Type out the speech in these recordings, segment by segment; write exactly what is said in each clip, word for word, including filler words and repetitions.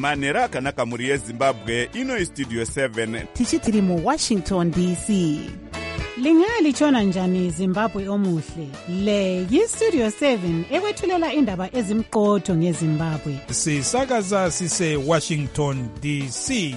manhero akanaka mhuri yezimbabwe. Ino istudio seven tichitiri muwashington D C. Lingalitshona njani Zimbabwe omuhle? Le yistudio seven ekwethulela indaba ezimqotho ngeZimbabwe. Sisakaza sise Washington D C.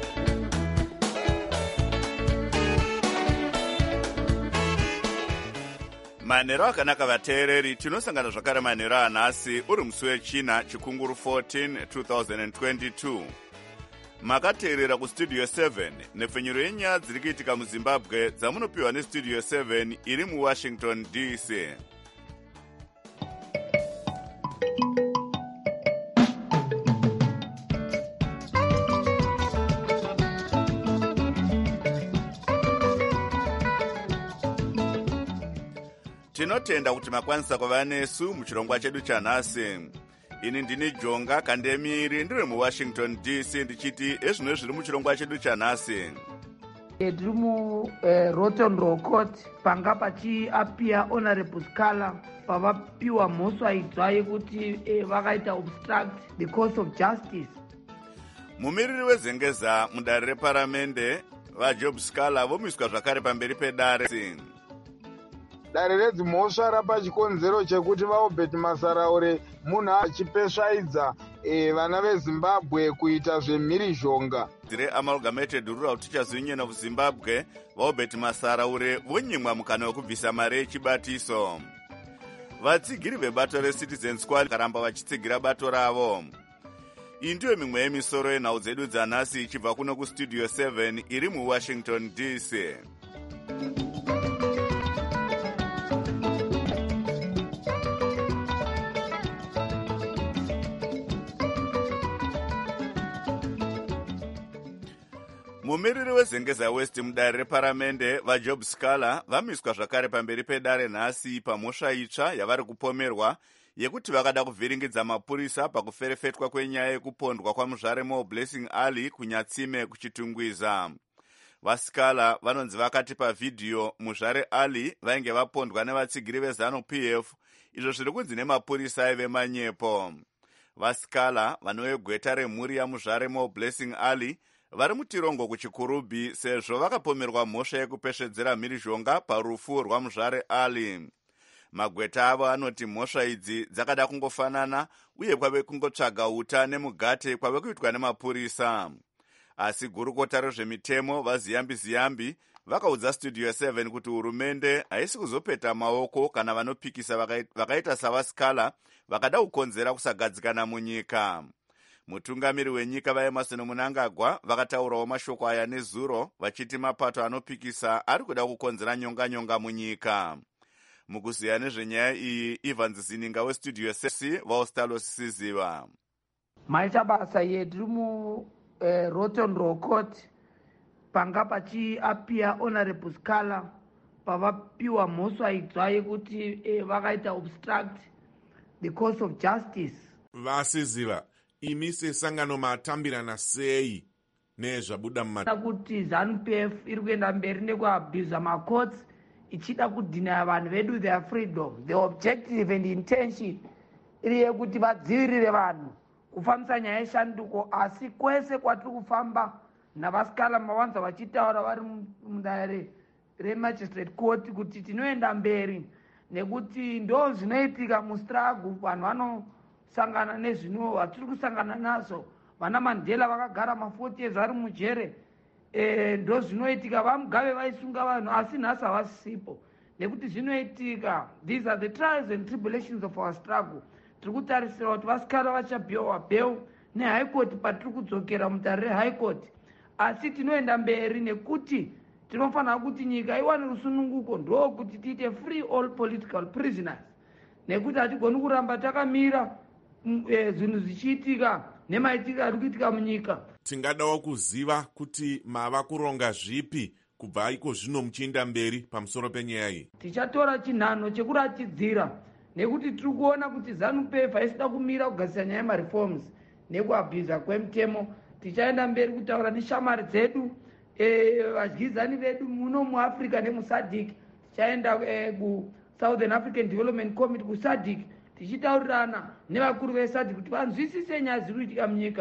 manhero akanaka vateereri, tinosangana zvakare manhero anhasi uri musi wechina chikunguru fourteen twenty twenty-two. Makateerera kustudio seven nepfenyuro yenyaya dziri kuitika muzimbabwe dzamunopiwa nestudio seven iri muwashington D C. Tinotenda kuti makwanisa kuva nesu muchirongwa chedu chanhasi. Ini ndini Jonga Kandemiri, ndiri muwashington D C, ndichiti ezvino zviri muchirongwa chedu chanhasi. Ndiri muRotten Row Court panga pachiapia Honorable Scala pavapiwa mhosva idzwa yekuti vakaita obstruct the course of justice. Mumiriri wezengeza mudare reparamende vaJob Scala vomiswa zvakare pamberi pedare. Dare redzimhosva rapachikonzero chekuti vaObert Masaraure munhu achipesvaidza e, vana veZimbabwe kuita zvemhirizhonga. Dire Amalgamated Rural Teachers Union of Zimbabwe vaObert Masaraure vonyimwa mukana wekubvisa mari yechibatiso. Vatsigiri vebato reCitizen Squad karamba vachitsigira bato ravo. Iyi ndiyo mimwe yemisoro yenhau dzedu dzanhasi ichibva kuno kustudio seven iri muWashington D C. Mumiriri wezengeza West mudare reparamende vaJob Scala vamiswa zvakare pamberi pedare nhasi pamhosva itsva yavari kupomerwa yekuti vakada kuvhiringidza mapurisa pakuferefetwa kwenyaya yekupondwa kwamuzvare Mo Blessing Ali kunyatsime kuchitungwiza. VaScala vanonzi vakati pavhidhiyo muzvare Ali vainge vapondwa nevatsigiri veZanu P F, izvo zviri kunzi nemapurisa aive manyepo. VaScala vanovegweta remhuri yamuzvare Mo Blessing Ali vari mutirongo kuchikurubhi sezvo vakapomerwa mhosva yekupesvedzera mhirizhonga parufu rwamuzvare Ali. Magweta avo anoti mhosva idzi dzakada kungofanana uye kwave kungotsvaga uta nemugate kwave kuitwa nemapurisa. Asi gurukota rezvemitemo vaZiyambi Ziyambi vakaudza studio seven kuti hurumende haisi kuzopeta maoko kana vanopikisa vakaita savaScala vakada kukonzera kusagadzikana munyika. Mutungamiri wenyika vaEmerson Mnangagwa vakataurawo mashoko aya nezuro vachiti mapato anopikisa ari kuda kukonzera nyonga nyonga munyika. Mukuziya nezvenyaya iyi Evans Zininga westudio sesi vaOstalos Siziva. Maita basa yedu muRotten Row Court panga pachiapia Honorable Scala pavapiwa mhosva idzwa yekuti vakaita obstruct the course of justice. Vasiziva, imi sesangano matambirana sei nezvabuda mumata kuti Zanu P F iri kuenda mberi nekuabuse macourts ichida kudhinaya vanhu vedu their freedom. The objective and intention iri yekuti vadzivirire vanhu kufambisa nyaya yeshanduko, asi kwese kwatiri kufamba navaScala mavanza vachitaura vari mudare remagistrate court kuti tinoenda mberi nekuti ndo zvinoitika mustruggle. Vanhu vano sangana nezvino vatiri kusangana nazo. Vana Mandela vakagara ma-forty years vari mujere, e, ndo zvinoitika. Vamugave vaisunga vanhu asi nhasi havasipo nekuti zvinoitika. These are the trials and tribulations of our struggle. Tiri kutarisira kuti vaScala vachapiwa bail neHigh Court patiri kudzokera mudare reHigh Court, asi tinoenda mberi nekuti tinofanira kuti nyika iwane rusununguko, ndo kuti tiite free all political prisoners, nekuti hatigoni kuramba takamira zvinhu zvichiitika nemaitika ari kuitika munyika. Tingadawo kuziva kuti mava kuronga zvipi kubva iko zvino muchienda mberi pamusoro penyaya iyi. Tichatora chinhano chekuratidzira nekuti tiri kuona kuti Zanu P F haisida kumira kugadzira nyaya yemareforms nekuabhiza kwemutemo. Tichaenda mberi kutaura neshamari dzedu vadyizani vedu muno muAfrica nemuSADC. Tichaenda kuSouthern African Development Committee kuSADC tichitaurirana nevakuru veSADC kuti vanzwisise nyaya dziri kuitika munyika.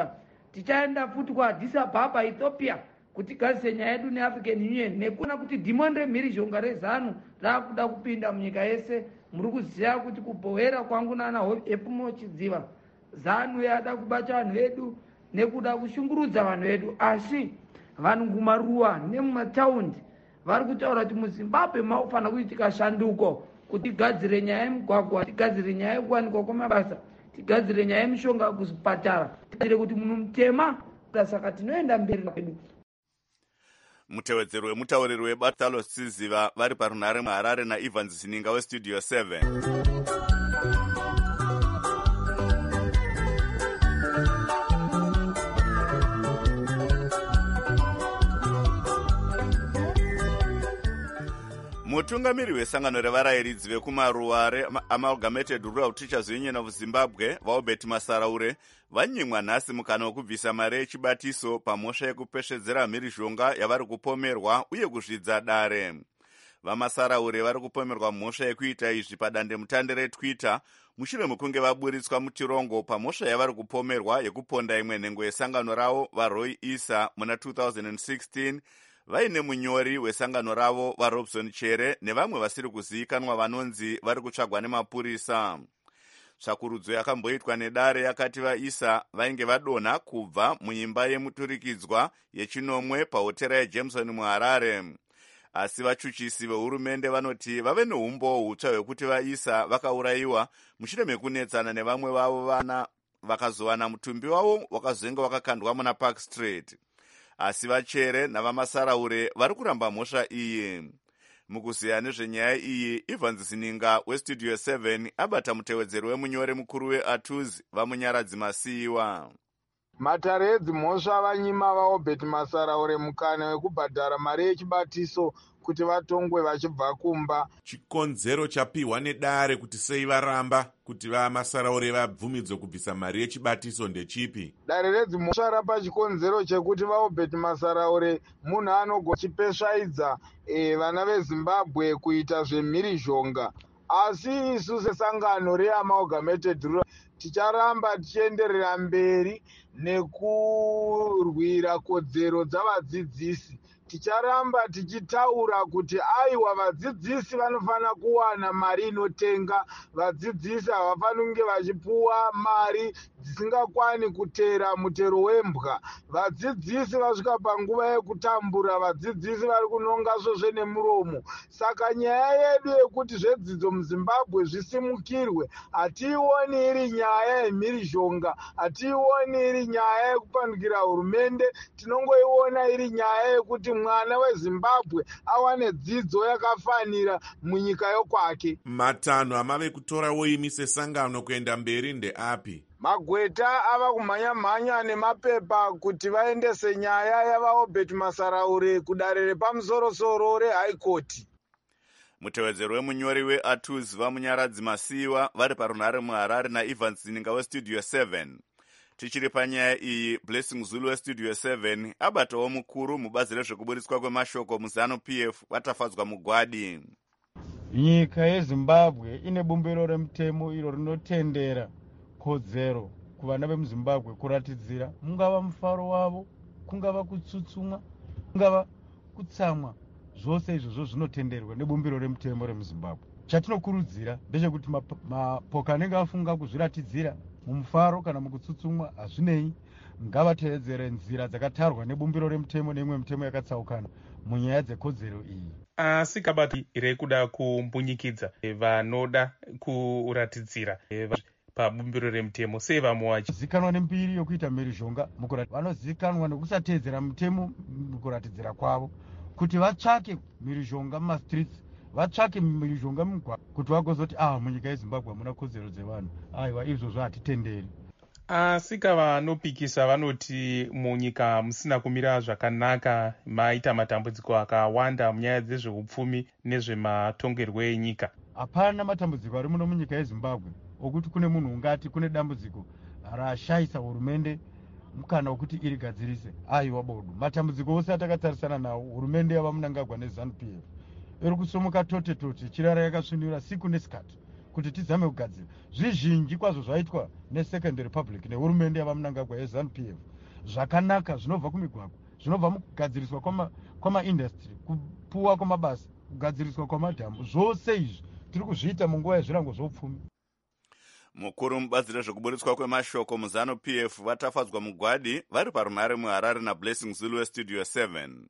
tichaenda futi kuaddis ababa ethiopia kuti tigadzise nyaya yedu neafrican union nekuona kuti dhimoni remhirizhonga rezanu raakuda kupinda munyika yese. Muri kuziva kuti kubhowera kwangu nana epumo chidziva zanu yada kubata vanhu vedu nekuda kushungurudza vanhu vedu, asi vanhu kumaruwa nemumataundi vari kutaura kuti muzimbabwe makufanira kuitika shanduko kuti tigadzire nyaya yemugwagwa, tigadzire nyaya yekuwanikwa kwemabasa, tigadzire nyaya yemishonga kuzvipatara, tigadzire kuti munhu mutema. Saka tinoenda mberi kwedu. Mutevedzeri wemutauriri webatalo Siziva vari parunhare muHarare naEvans Zininga westudio seven. Mutungamiri wesangano revarayiridzi vekumaruwa Amalgamated Rural Teachers Union of Zimbabwe vaobert Masaraure vanyimwa nhasi mukana wekubvisa mari yechibatiso pamhosva yekupeshedzera mhirizhonga yavari kupomerwa uye kuzvidza dare. VaMasaraure vari kupomerwa mhosva yekuita izvi padandemutande reTwitter mushure mekunge vaburitswa mutirongo pamhosva yavari kupomerwa yekuponda imwe nhengo yesangano ravo vaRoy Issa muna two thousand sixteen vaine munyori wesangano ravo vaRobson Chere nevamwe vasiri kuzivikanwa vanonzi vari kutsvagwa nemapurisa. Tsvakurudzo yakamboitwa nedare yakati vaIssa vainge vadonha kubva muimba yemuturikidzwa yechinomwe pahotera yeJameson muHarare. Asi vachuchisi vehurumende vanoti vave neumbowo hutsva hwekuti vaIssa vakaurayiwa mushure mekunetsana nevamwe vavo vana vakazowana mutumbi wavo wakazenge wakakandwa muna Park Street. Asi vaChere navaMasaraure vari kuramba mhosva iyi. Mukuziya nezvenyaya iyi, Evans Zininga westudio seven abata mutevedzeri wemunyori mukuru weATUZ vamunyaradzi Masiyiwa. Matare edzimhosva vanyima vaobert Masaraure mukana wekubhadhara mari yechibatiso kuti vatongwe vachibva kumba. Chikonzero chapiwa nedare kuti sei varamba kuti vaMasaraure vabvumidzwe kubvisa mari yechibatiso ndechipi? Dare redzimhosva rapa chikonzero chekuti vaobert Masaraure munhu anogona chipesvaidza e, vana veZimbabwe kuita zvemhirizhonga. Asi isu sesangano reAmalgamated Rural ticharamba tichienderera mberi nekurwira kodzero dzavadzidzisi. Ticharamba tichitaura kuti aiwa vadzidzisi vanofanira kuwana mari inotenga. Vadzidzisi havafaniri kunge vachipuwa mari dzisingakwani kutera mutero wembwa. Vadzidzisi vasvika panguva yekutambura, vadzidzisi vari kunonga svosve nemuromo. Saka nyaya yedu yekuti zvedzidzo muZimbabwe zvisimukirwe hatiioni iri nyaya yemhirizhonga, hatiioni iri nyaya yekupandukira hurumende, tinongoiona iri nyaya yekuti mwana weZimbabwe awane dzidzo yakafanira munyika yokwake. Matanho amave kutora woimise sangano kuenda mberi ndeapi? Magweta ava kumhanya-mhanya nemapepa kuti vaendese nyaya yavaobert Masaraure kudare repamusoro-soro reHigh Court. Mutevedzeri wemunyori weATUZ vamunyaradzi Masiyiwa vari parunhare muHarare naEvans Zininga westudio seven. Tichiri panyaya iyi, Blessing Zulu westudio seven abatawo mukuru mubazi rezvekuburitswa kwemashoko muZanu-P F vatafadzwa mugwadi. Nyika yeZimbabwe ine bumbiro remutemo iro rinotendera kodzero kuvana vemuZimbabwe kuratidzira mungava mufaro wavo, kungava kutsutsumwa, kungava kutsamwa, zvose izvozvo zvinotenderwa nebumbiro remutemo remuZimbabwe. Chatinokurudzira ndechekuti mapoka anenge afunga kuzviratidzira mumufaro kana mukutsutsumwa hazvinei, ngavatevedzere nzira dzakatarwa nebumbiro remutemo neimwe mitemo yakatsaukana munyaya dzekodzero iyi. Asi kabati rekuda kumbunyikidza vanoda kuratidzira pabumbiro remutemo sei vamuwachi zikanwa nembiri yokuita mhirizhonga mukuratidzira, vanozikanwa nekusatedzera mutemo mukuratidzira kwavo, kuti vatsvake mhirizhonga mumastreets, vatsvake mhirizhonga mumugwagwa, kuti vagozoti ah munyika yeZimbabwe hamuna kodzero dzevanhu, aiwa izvozvo hatitenderi. Asi kavanopikisa vanoti munyika musina kumira zvakanaka, maita matambudziko akawanda munyaya dzezveupfumi nezvematongerwo enyika. Hapana matambudziko ari muno munyika yeZimbabwe okuti kune munhu ungati kune dambudziko rashayisa hurumende mukana wekuti irigadzirise. Aiwa bodu, matambudziko ose atakatarisana nawo hurumende yava Mnangagwa neZanu-P F iri kusomuka tote tote, chirara yakasvinura siku nesikati kuti tizame kugadzira. Zvizhinji kwazvo zvaitwa neSecond Republic nehurumende yava Mnangagwa yeZanu-P F zvakanaka zvinobva kumigwagwa, zvinobva mukugadziriswa kwamaindastry, kupuwa kwamabasa, kugadziriswa kwamadhamu, zvose izvi tiri kuzviita munguva yezvirango zvoupfumi. Mukuru mubazi rezvekuburitswa kwemashoko muzano P F vatafadzwa mugwadi vari parumhare muHarare naBlessing Zulu weStudio seven.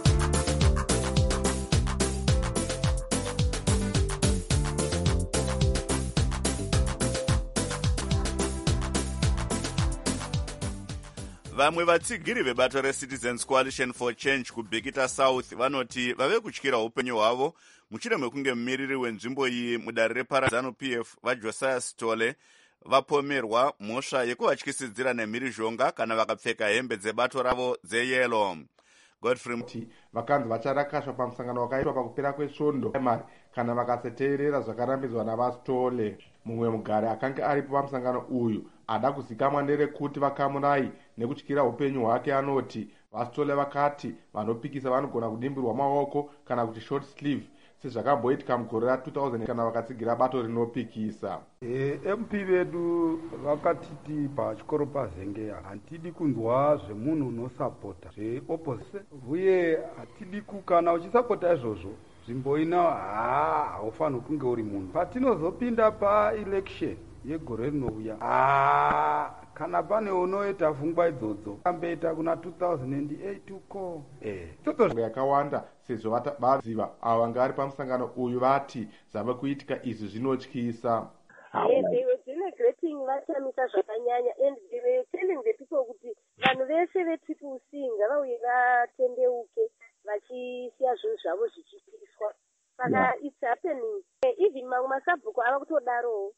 Vamwe vatsigiri vebato reCitizens Coalition for Change kuBhekita South vanoti vave kutyira upenyu hwavo mushure mekunge mumiriri wenzvimbo iyi mudare reparazano P F vaJosiah Sitole vapomerwa mhosva yekuvatyisidzira nemhirizhonga kana vakapfeka hembe dzebato ravo dzeyero. Godfrey Muti vakanzi vacharakashwa pamusangano wakaitwa pakupera kwesvondo mari kana vakasateerera zvakarambidzwa navaSitole. Mumwe mugari akanga aripo pamusangano uyu ada kuzikamwa nderekuti vakamurai nekutyira upenyu hwake anoti vaSitole vakati vanopikisa vanogona kudimbirwa maoko kana kuti short sleeve sezvakamboitika mugore ra two thousand kana vakatsigira bato rinopikisa. E, M P vedu vakatiti pachikoro paZenge hatidi kunzwa zvemunhu unosapota zveopposite uye hatidi kana uchisapota izvozvo nzvimbo ino haa haufaniri kunge uri munhu. Patinozopinda paelection yegore rinouya haa kana pane unoita pfungwa idzodzo ambeita kuna two thousand eight uko eh toto yakawanda sezvo vaziva ava vanga vari pamusangano uyu vati zvava kuitika izvi zvinotyisa. Yes, they were denigrating vachamisa zvakanyanya and they were telling the people kuti vanhu vese vetriple C ngavauye vatendeuke vachisiya zvinhu zvavo zvichipiswa. Saka it's happening. Even mamwe masabhuku ava kutodarowo.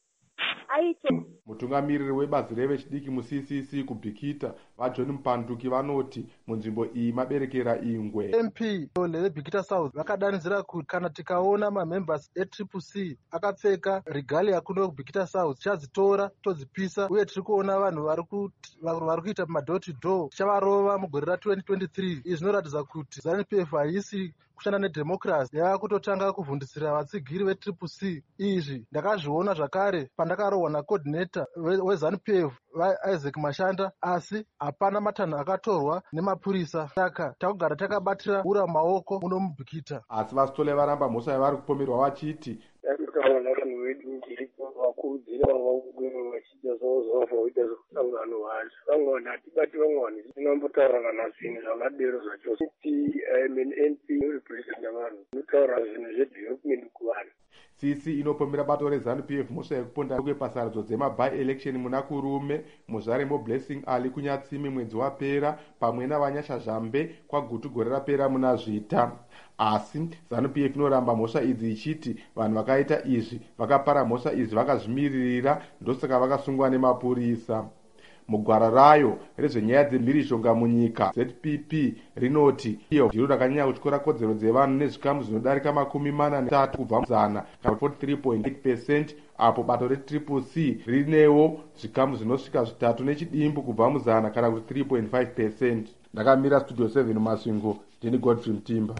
Mutungamiriri webazi revechidiki muC C C kuBhekita vaJohn Mupanduki vanoti munzvimbo iyi maberekera ingwe. M P leBhekita South vakadanidzira kuti kana tikaona mamembers etriple C akapfeka regalia kuno kuBhekita South tichadzitora todzipisa uye tiri kuona vanhu vari kuita mador to door tichavarova mugore ra twenty twenty-three. Izvi zvinoratidza kuti ZANU P F haisi kushanda nedemocracy, yava kutotanga kuvhundisira vatsigiri vetriple C. Izvi ndakazviona zvakare pandakarohwa nacoordinator weZANU P F vaIsaac Mashanda, asi hapana matanho akatorwa nemapurisa. Saka takugara takabatira ura maoko muno muBhekita. Asi vaSitole varamba mhosva yavari kupomerwa vachiti takuona vanhu vedu ndiripo vakurudzira vavaukwema vachiita zvavo zvavo vaita zvekusangano vacho vamwe vanhu hatibati vamwe vanhu tinombotaura kana zvinhu zvakadero zvacho kuti M P representa vanhu inotaura zvinhu zvedevelopment kuvanhu. C C inopomera bato reZANU P F mhosva yekuponda kwepasaridzo dzemabi-election muna Kurume, Muzvarembo Blessing Ali kuNyatsimi mwedzi wapera pamwe naVanyasha Zhambe kwaGutu gore rapera muna Zvita. Asi ZANU P F inoramba mhosva idzi ichiti vanhu vakaita izvi vakapara mhosva idzi vakazvimiririra ndosaka vakasungwa nemapurisa. Mugwara rayo rezvenyaya dzemhirizhonga munyika Z P P rinoti iyo ndiro rakanyanya kutyora kodzero dzevanhu nezvikamu zvinodarika makumi mana netatu kubva muzana kana forty-three point eight percent, apo bato retriple C rinewo zvikamu zvinosvika zvitatu nechidimbu kubva muzana kana kuti three point five percent. Ndakamira Studio seven Masvingo, ndini Godfrey Mtimba.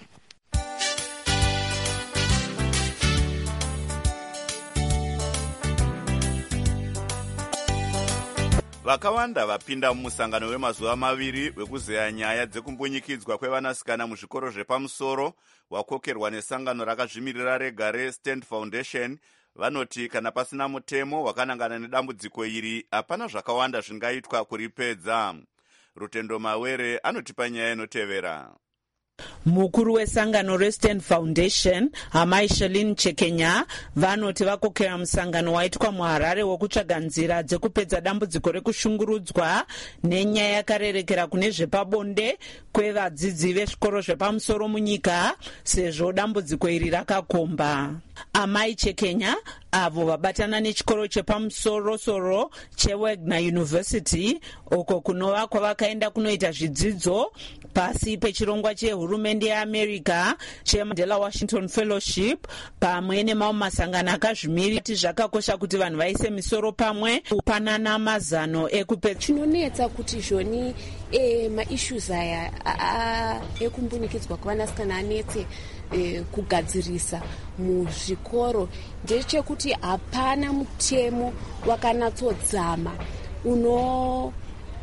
Vakawanda vapinda mumusangano wemazuva maviri wekuzeya nyaya dzekumbunyikidzwa kwevanasikana muzvikoro zvepamusoro wakokerwa nesangano rakazvimirira rega reStand Foundation vanoti kana pasina mutemo wakanangana nedambudziko iri hapana zvakawanda zvingaitwa kuripedza. Rutendo Mawere anotipa nyaya inotevera. Mukuru wesangano reStand Foundation Hamai Shalin Chekenya vanoti vakokera musangano waitwa muHarare wokutsvaga nzira dzekupedza dambudziko rekushungurudzwa nenyaya yakarerekera kune zvepabonde kwevadzidzi vezvikoro zvepamusoro munyika sezvo dambudziko iri rakakomba. Amai Chekenya avo vabatana nechikoro chepamusoro-soro cheWagner University uko kunova kwavakaenda kunoita zvidzidzo pasi pechirongwa chehurumende yeAmerica cheMandela Washington Fellowship pamwe nemamwe masangano akazvimirira kuti zvakakosha kuti vanhu vaise misoro pamwe kupanana mazano ekupedza. Chinonetsa kuti zvoni e, maissues aya ekumbunikidzwa kwevanasikana anetse e, kugadzirisa muzvikoro ndechekuti hapana mutemo wakanatsodzama uno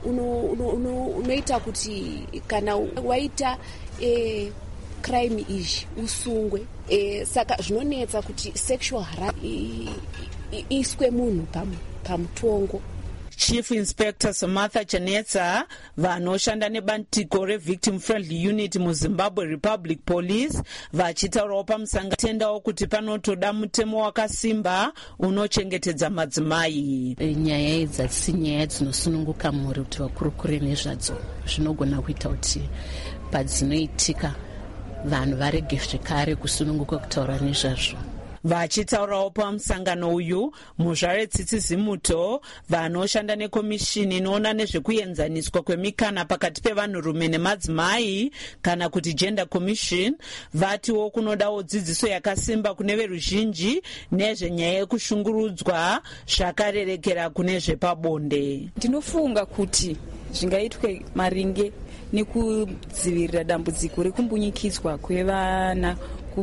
unoita uno, uno kuti kana waita e, crime izvi usungwe. E, saka zvinonetsa kuti sexual harassment iswe munhu pamutongo. Chief Inspector Samantha Chanetsa vanoshanda nebandiko reVictim Friendly Unit muZimbabwe Republic Police vachitaurawo pamusangano tendawo kuti panotoda mutemo wakasimba unochengetedza madzimai. Nyaya idzi hadzisi nyaya dzinosununguka mhuri kuti vakurukure nezvadzo. Zvinogona kuita kuti padzinoitika vanhu varege zvekare kusununguka kutaura nezvazvo. Vachitaurawo pamusangano uyu muzvare Tsitsi Zimuto vanoshanda nekomishini inoona nezvekuenzaniswa kwemikana pakati pevanhurume nemadzimai kana kuti Gender Commission vatiwo kunodawo dzidziso yakasimba kune veruzhinji nezvenyaya yekushungurudzwa zvakarerekera kune zvepabonde. Ndinofunga kuti zvingaitwe maringe nekudzivirira dambudziko rekumbunyikidzwa kwevana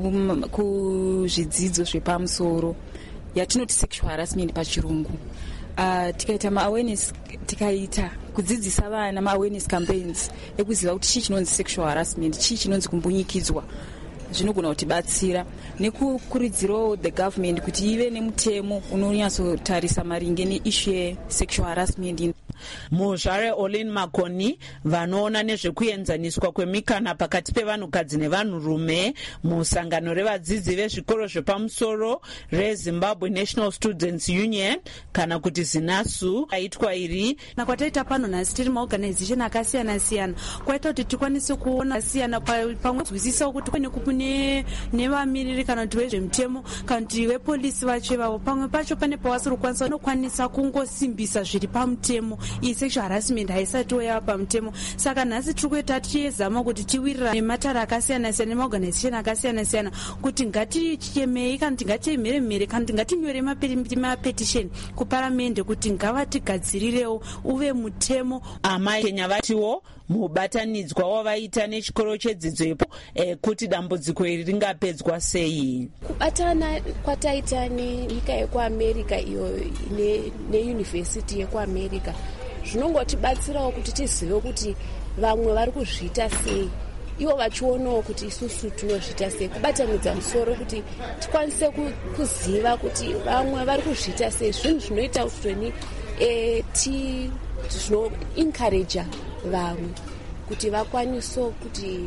kuzvidzidzo zvepamusoro yatinoti sexual harassment pachirungu. Uh, tikaita ma-awareness, tikaita kudzidzisa vana ma-awareness campaigns ekuziva kuti chii chinonzi sexual harassment, chii chinonzi kumbunyikidzwa, zvinogona kutibatsira nekukuridzirawo the government kuti ive nemutemo unonyatsotarisa maringe neissue yesexual harassment. Muzvare Olin Makoni vanoona nezvekuenzaniswa kwemikana pakati pevanhukadzi nevanhurume musangano revadzidzi vezvikoro zvepamusoro reZimbabwe National Students Union kana kuti ZINASU aitwa iri nakwataita pano nhasi tiri maorganization akasiyana siyana kwaita kuti tikwanise kuona siyana pamwe kuzwisisa kuti kune kune nevamiriri kana kuti vezvemutemo kana kuti vepolisi vacho ivavo pamwe pacho pane pawasiri kukwanisa unokwanisa kungosimbisa zviri pamutemo. Iyi sexual harassment haisati yava pamutemo. Saka nhasi tiri kuita tichizama kuti tiwirira nematara akasiyana siyana nemaorganization akasiyana siyana kuti ngatichemei kana kuti ngatiemhere mhere kana kuti ngatinyore mapetition kuparamende kuti ngavatigadzirirewo uve mutemo. Amai Kenya vatiwo mubatanidzwa wavaita nechikoro chedzidzo ipo eh, kuti dambudziko iri ringapedzwa sei. Kubatana kwataita nenyika yekuAmerica iyo neuniversity ne yekuAmerica zvinongotibatsirawo kuti tizive kuti vamwe vari kuzviita sei, ivo vachionawo kuti isusu tinozviita sei, kubatanidza musoro kuti tikwanise kuziva kuti vamwe vari kuzviita sei. Zvinhu zvinoita kuti e, ti zvinoencouragea vamwe kuti vakwanise kuti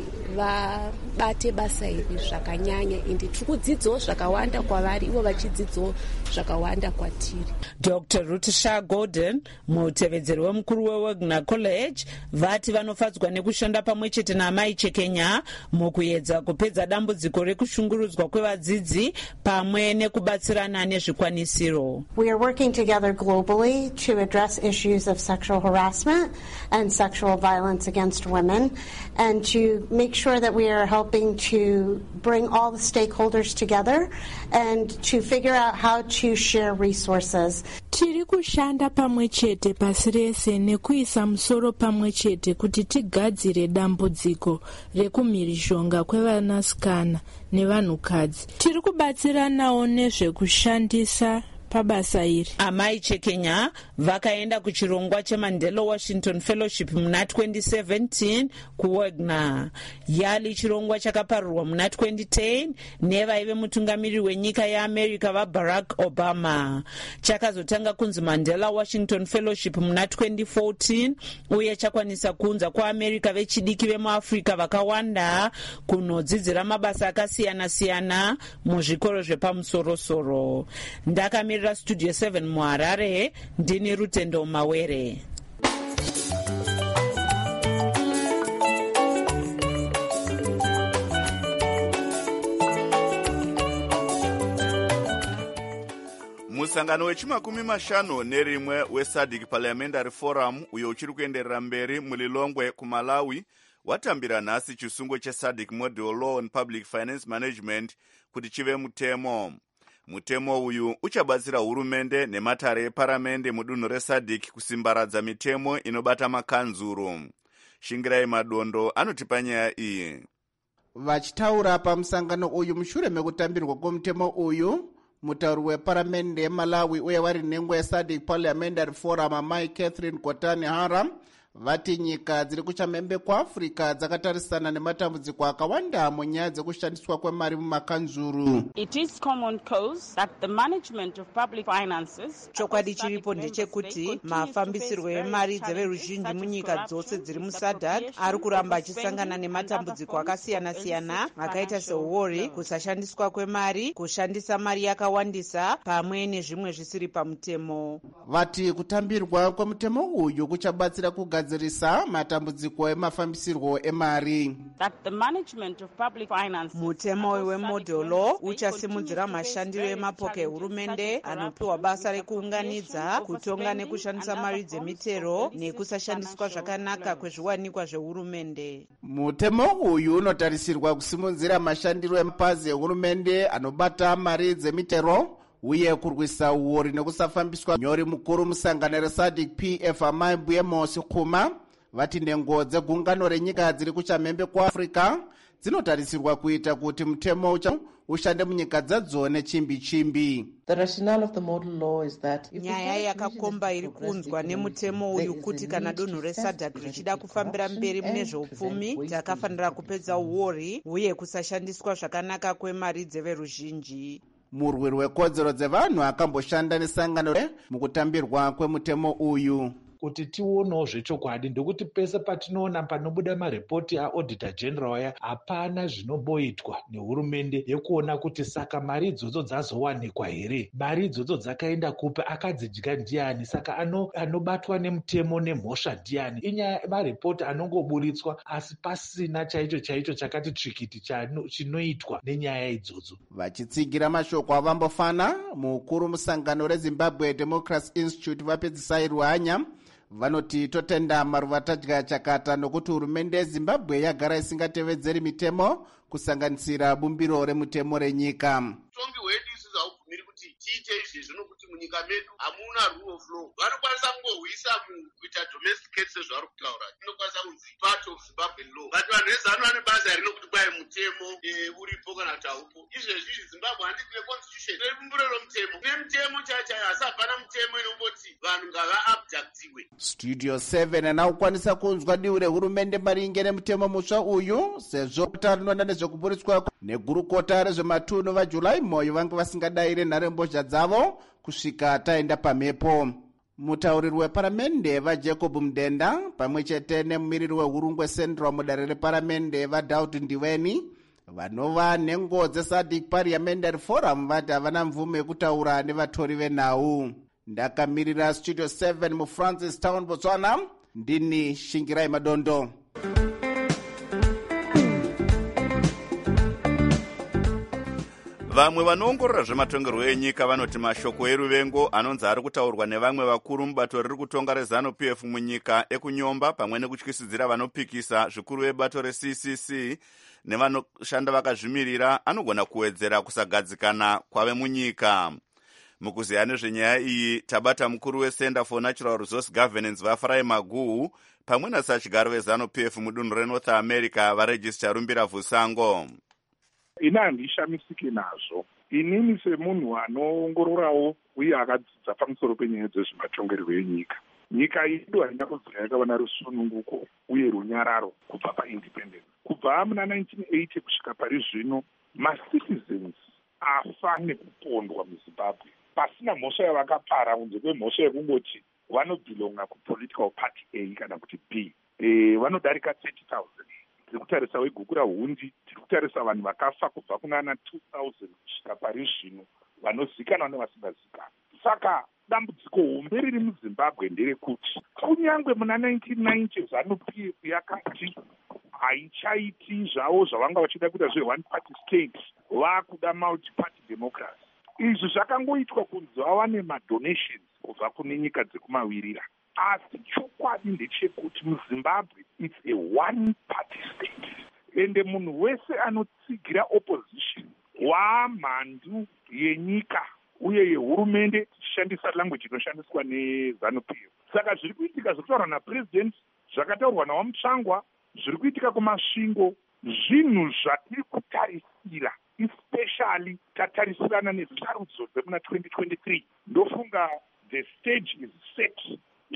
vabate basa iri zvakanyanya, ende tiri kudzidzawo zvakawanda kwavari, ivo vachidzidzawo zvakawanda kwatiri. Doctor Ruth Shah Gordon mutevedzeri wemukuru weWagner College vati vanofadzwa nekushanda pamwe chete naamai Chekenya mukuedza kupedza dambudziko rekushungurudzwa kwevadzidzi pamwe nekubatsirana nezvikwanisiro. We are working together globally to address issues of sexual harassment and sexual violence against women, and to make sure that we are helping to bring all the stakeholders together and to figure out how to share resources. Tiri kushanda pamwe chete pasi rese nekuisa musoro pamwe chete kuti tigadzire dambudziko rekumhirishonga kwevanasikana nevanhukadzi. Tiri kubatsiranawo nezvekushandisa pabasa iri. Amai Chekenya vakaenda kuchirongwa cheMandela Washington Fellowship muna twenty seventeen kuWagner. Yali chirongwa chakaparurwa muna twenty ten nevaive mutungamiri wenyika yeAmerica vaBarack Obama. Chakazotanga kunzi Mandela Washington Fellowship muna twenty fourteen uye chakwanisa kuunza kuAmerica vechidiki vemuAfrica vakawanda kunodzidzira mabasa akasiyana siyana muzvikoro zvepamusoro-soro. Ndakamira Studio seven muHarare, ndini Rutendo Mawere. Musangano wechimakumi mashanu nerimwe weSADC Parliamentary Forum uyo uchiri kuenderera mberi mulilongwe kuMalawi watambira nhasi chisungo cheSADC Model Law on Public Finance Management kuti chive mutemo. Mutemo uyu uchabatsira hurumende nematare eparamende mudunhu reSADC kusimbaradza mitemo inobata makanzuru. Shingirai Madondo anotipa nyaya iyi. Vachitaura pamusangano uyu mushure mekutambirwa kwomutemo uyu, mutauri weparamende yeMalawi uye vari nhengo yeSADC Parliamentary Forum amai Catherine Kotani Haram vati nyika dziri kuchamhembe kwaafrica dzakatarisana nematambudziko akawanda munyaya dzekushandiswa kwemari mumakanzuru. Chokwadi chiripo ndechekuti mafambisirwo emari dzeveruzhinji munyika dzose dziri musadc ari kuramba achisangana nematambudziko akasiyana-siyana akaita seuori, kusashandiswa kwemari, kushandisa mari yakawandisa pamwe nezvimwe zvisiri pamutemo. Vati kutambirwa kwemutemo uyu kuchabatsira kugadzirisa matambudziko emafambisirwo emari. Mutemo wemodel law uchasimudzira mashandiro emapoka ehurumende anopiwa basa rekuunganidza, kutonga nekushandisa mari dzemitero nekusashandiswa zvakanaka kwezviwanikwa zvehurumende. Mutemo uyu unotarisirwa kusimudzira mashandiro emapazi ehurumende anobata mari dzemitero uye kurwisa uori nekusafambiswa nyori. Mukuru musangano resadc P F Amai Mbuyemosi Khuma vati nhengo dzegungano renyika dziri kuchamhembe kwaafrica dzinotarisirwa kuita kuti mutemo ucha ushande munyika dzadzo nechimbi chimbi. Nyaya yakakomba iri kunzwa nemutemo uyu kuti kana donho resadc richida kufambira mberi mune zveupfumi takafanira kupedza uori uye kusashandiswa zvakanaka kwemari dzeveruzhinji. Murwiri wekodzero dzevanhu akamboshanda nesangano mukutambirwa kwemutemo uyu. Kuti tionewo zvechokwadi ndokuti pese patinoona panobuda maripoti aauditor general aya hapana zvinomboitwa nehurumende yekuona kuti saka mari idzodzo dzazowanikwa here, mari idzodzo dzakaenda kupe, akadzidya ndiani, saka ano, anobatwa nemutemo nemhosva ndiani. Inyaya maripoti anongoburitswa asi pasina chaicho chaicho chakati tsvikiti chinoitwa nenyaya idzodzo. Vachitsigira mashoko avambofana, mukuru musangano reZimbabwe Democracy Institute vapedzisai Ruhanya vanoti totenda maruva tadya chakata nokuti hurumende yeZimbabwe yagara isingatevedzeri mitemo kusanganisira bumbiro remutemo renyika. Tongi hwedu isusu haubvumiri kuti tiite izvezvi nokuti munyika medu hamuna rule of law. Vanokwanisa kungohwisa kuita domesticate sezvavari kutaura, inokwanisa kunzi part of Zimbabwean law. But vanhu vezano vane basa rinokuti kwai mutemo uripo kana kuti haupo. Izvezvi Zimbabwe handiti neconstitution rebumbiro romutemo nemutemo chaichayo, asi hapana mutemo inomboti vanhu ngava-abductiwe. Studio seven anaukwanisa kunzwa divi rehurumende maringe nemutemo mutsva uyu sezvo rinoona nezvekuburitswa negurukota rezvematunhu vaJulai Moyo vange vasingadayire nharembozha dzavo kusvika taenda pamhepo. Mutauriri weparamende vaJacob Mdenda pamwe chete nemumiriri wehurungwe Central mudare reparamende vaDaud Ndiweni vanova nhengo dzeSADC Parliamentary Forum vati havana mvume yekutaura nevatori venhau. Ndakamirira Studio seven muFrancis Town, Botswana, ndini Shingirai Madondo. Vamwe vanoongorora zvematongerwo enyika vanoti mashoko eruvengo anonzi ari kutaurwa nevamwe vakuru mubato riri kutonga reZANU P F munyika ekunyomba pamwe nekutyisidzira vanopikisa zvikuru vebato reC C C nevanoshanda vakazvimirira anogona kuwedzera kusagadzikana kwave munyika. Mukuziya nezvenyaya iyi tabata mukuru weCenter for Natural Resource Governance vaFrai Maguhu pamwe nasachigaro veZANU P F mudunhu reNorth America vaRegista Rumbira Vusango. Ini handishamisiki nazvo. Inini semunhu anoongororawo uye akadzidza pamusoro penyaya dzezvematongerwo enyika, nyika yedu haina kuzira yakava narusununguko uye runyararo kubva paindependence. Kubva muna nineteen eighty kusvika pari zvino macitizens afa nekupondwa muZimbabwe pasina mhosva yavakapara kunze kwemhosva yekungoti vanobhilonga kupolitical party A kana kuti B. E, vanodarika thirty thousand. Tiri kutarisa weguku rahundi, tiri kutarisa vanhu vakafa kubva kunana two thousand kusvika pari zvino vanozikanwa nevasingazikana. Saka dambudziko hombe riri muZimbabwe nderekuti kunyange muna nineteen ninety ZANU P F yakati haichaiti zvavo zvavanga vachida kuita zve-one party state, vakuda multi-party democracy. Izvi zvakangoitwa kunzi vawane madonations kubva kune nyika dzekumawirira. Asi chokwadi ndechekuti muZimbabwe it's a one-party state. Ende munhu wese anotsigira opposition wamhandu yenyika uye yehurumende tichishandisa language inoshandiswa neZANU P F. Saka zviri kuitika zviri kutaurwa napresident, zvakataurwa nawamutsvangwa, zviri kuitika kumasvingo, zvinhu zvatiri kutarisira, especially tatarisirana nesarudzo dzemuna twenty twenty-three. Ndofunga the stage is set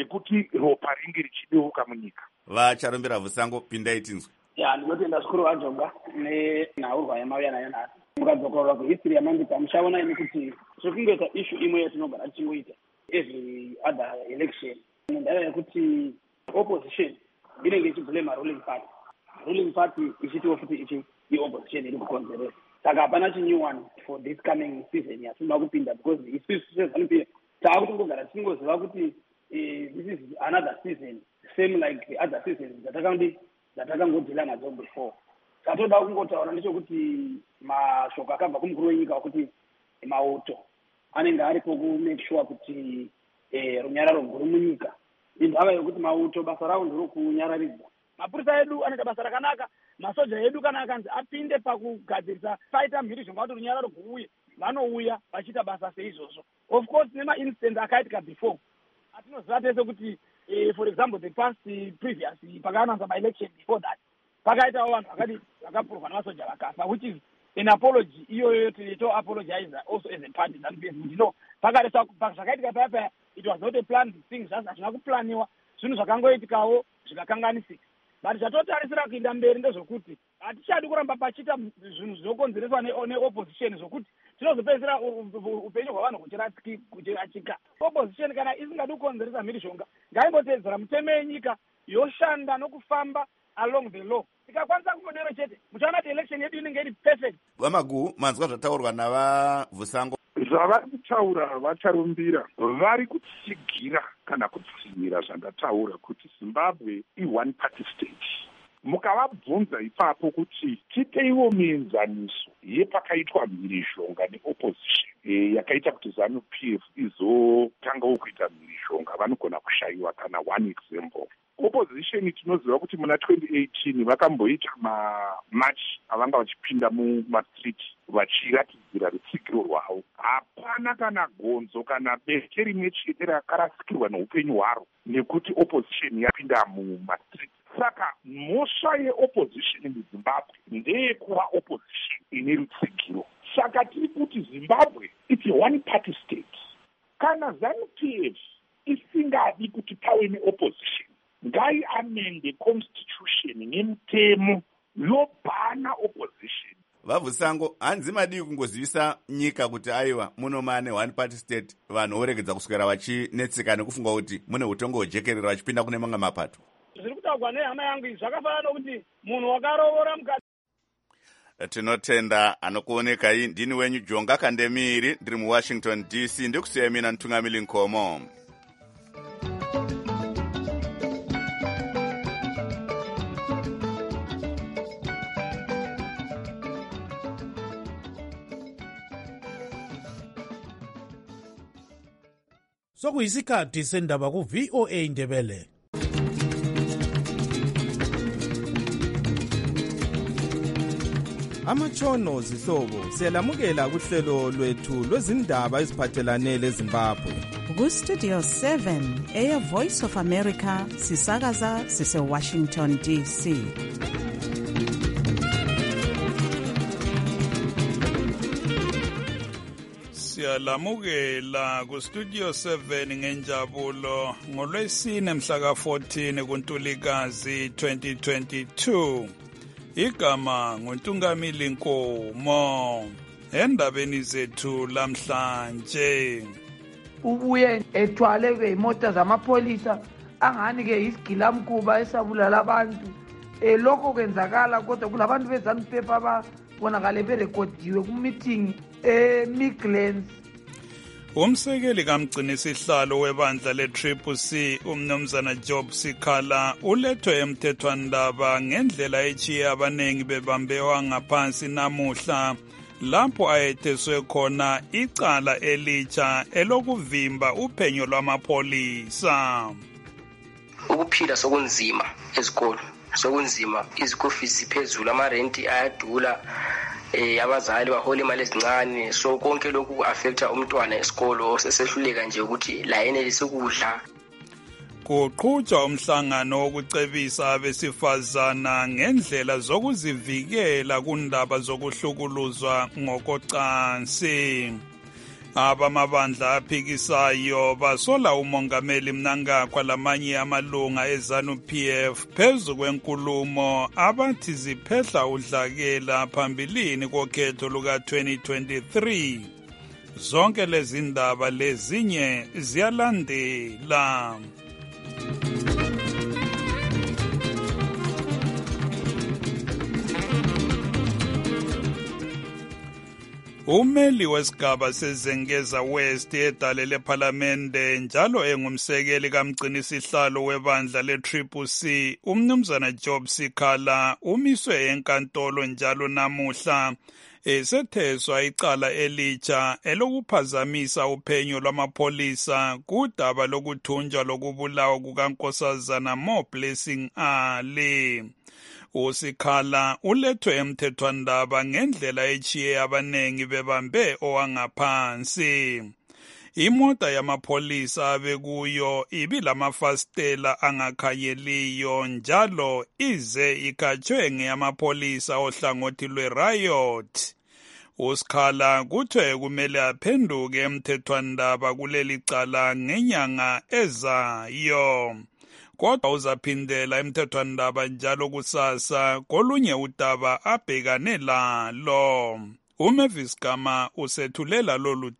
nekuti ropa ringe richideuka munyika. Vacharumbira Vusango, pindai tinzwe. Ya, ndinotenda zvikuru vaJonga nenhaurwa yamauya nayo nhasi. Mukadzokorora kuhistory yamandika muchaona ini kuti zvokungoita issue imwe yatinogara tichingoita every other election nendaya yekuti opposition inenge ichiblame ruling party, ruling party ichitiwo futi ichi iopposition iri kukonzeresa. Saka hapana chinew one for this coming season yatinoda kupinda because isusu sezvanupi taakutongogara tichingoziva kuti this is another season same like the other seasons dzatakandi dzatakangodhila nadzo before. Tatoda kungotaura ndechekuti mashoko akabva kumukuru wenyika wekuti mauto anenge aripo kumake sure kuti runyararo rwuri munyika. Indava yokuti mauto basa rawo nderokunyararidza. Mapurisa edu anoita basa rakanaka, masoja edu kana akanzi apinde pakugadzirisa faita mhirizhonga kuti runyararo rwuuye, vanouya vachiita basa seizvozvo. Of course nema-incidents akaitika before atinoziva tese kuti Uh, for example, the past uh, previous uh, pakaananza ma-election before that, pakaitawo vanhu vakati vakapurwa navasoja vakafa, which is an apology. Iyoyo to apologize also as a party that we know. Pakati zvakaitika paya paya, it was not a planned thing, zvasi hazvina kuplaniwa, zvinhu zvakangoitikawo zvikakanganisika. But zvatotarisira kuinda mberi ndezvokuti hatichadi kuramba pachiita zvinhu zvinokonzereswa neopposition zvokuti tinozopedzera upenyu hwavanhu kuchirachika. Opposition kana isingadi kukonzeresa mhirizhonga ngaimbotedzera mitemo yenyika yoshanda nokufamba along the law. Tikakwanisa kungodero chete muchaona kuti election yedu inenge iri perfect. Vamagu, manzwa zvataurwa navaVusango. Zvavari kutaura vacharumbira vari kutsigira kana kutsigira zvandataura kuti Zimbabwe i-one party state. Mukavabvunza ipapo kuti titeiwo mienzaniso yepakaitwa mhirizhonga neopposition e, yakaita kuti ZANU-P F izotangawo kuita mhirizhonga, vanogona kushayiwa kana one example. Opposition tinoziva kuti muna twenty eighteen vakamboita mamatch avanga vachipinda mumastreet vachiratidzira rutsigiro rwavo. Hapana kana gonzo kana beke rimwe chete rakarasikirwa neupenyu hwaro nekuti opposition yapinda mumastreet. Saka mhosva yeopposition muZimbabwe ndeyekuva opposition ine rutsigiro. Saka tiri kuti Zimbabwe it's a one party state. Kana ZANU-P F isingadi kuti pave neopposition, ngai amende constitution nemutemo yobhana opposition. VaVusango, hanzi madii kungozivisa nyika kuti aiwa muno mane one party state, vanhu voregedza kuswera vachinetseka nekufunga kuti mune utongo hwejekerera vachipinda kune mamwe mapato. Zviri kutaurwa nehama yangu izvi zvakafanana nokuti munhu wakarovora mukati. Tinotenda anokuonekai ndini wenyu Jonga Kandemiri, ndiri muWashington D C, ndikusiya mina Ntungamili Nkomo. Sokuyisikhathi sendaba ku V O A Ndebele. Amatshono zihlobo siyalamukela kuhlelo lwethu lwezindaba eziphathelane leZimbabwe. Ku Studio seven, Air Voice of America, sisakaza sise Washington D C. Siyalamukela ku Studio seven ngenjabulo ngolwesine mhla ka fourteen kuNtulikazi twenty twenty-two. Igama nguNtungamili Nkomo. Endabeni zethu lamhlanje. Ubuye ethwale ke imota zamapolisa angani ke isigilamkhuba esabulala abantu. Eh lokho kwenzakala kodwa kulabantu beZANU-P F ababonakale berekodiwe ku meeting eMidlands. Umsekeli kamgcinisihlalo webandla le-Triple C umnumzana Job Sikhala ulethwe emthethwandaba ngendlela echiye abanengi bebambewa ngaphansi namuhla lapho ayetheswe khona icala elitsha elokuvimba uphenyo lwamapolisa. Ukuphila sokunzima ezikolo, sokunzima, izikofi ziphezulu, amarenti ayadula. Eh abazali bahola imali ezincane, so konke lokhu ku-affecta umntwana esikolo sesehluleka nje ukuthi la yenelise ukudla. Kuqhutshwa umhlangano wokucebisa abesifazana ngendlela zokuzivikela kundaba zokuhlukuluzwa ngokocansi. Abamabandla aphikisayo basola umongameli Mnangagwa lamanye amalunga eZANU-P F phezu kwenkulumo abathi ziphehla udlakela phambilini kokhetho luka twenty twenty-three. Zonke lezi ndaba lezinye ziyalandela. Umeli wesigaba sezengeza West edale lephalamende njalo engumsekeli kamgcinisihlalo webandla le-Triple C umnumzana Job Sikhala umiswe enkantolo njalo namuhla esetheswa icala elitsha elokuphazamisa uphenyo lwamapholisa kudaba lokuthunjwa lokubulawa kukankosazana Mo Blessing Ali. Usikhala ulethwe emthethwandaba ngendlela echiye abanengi bebambe owangaphansi. Imota yamapholisa abekuyo ibilamafastela angakhanyeliyo njalo ize ikhatshwe ngeyamapholisa ohlangothi lwe-riot. Usikhala kuthiwe kumele aphenduke emthethwandaba kuleli cala ngenyanga ezayo. Kodwa uzaphindela emthethwandaba njalo kusasa kolunye udaba abhekane lalo. uMavis Gama usethulela lolu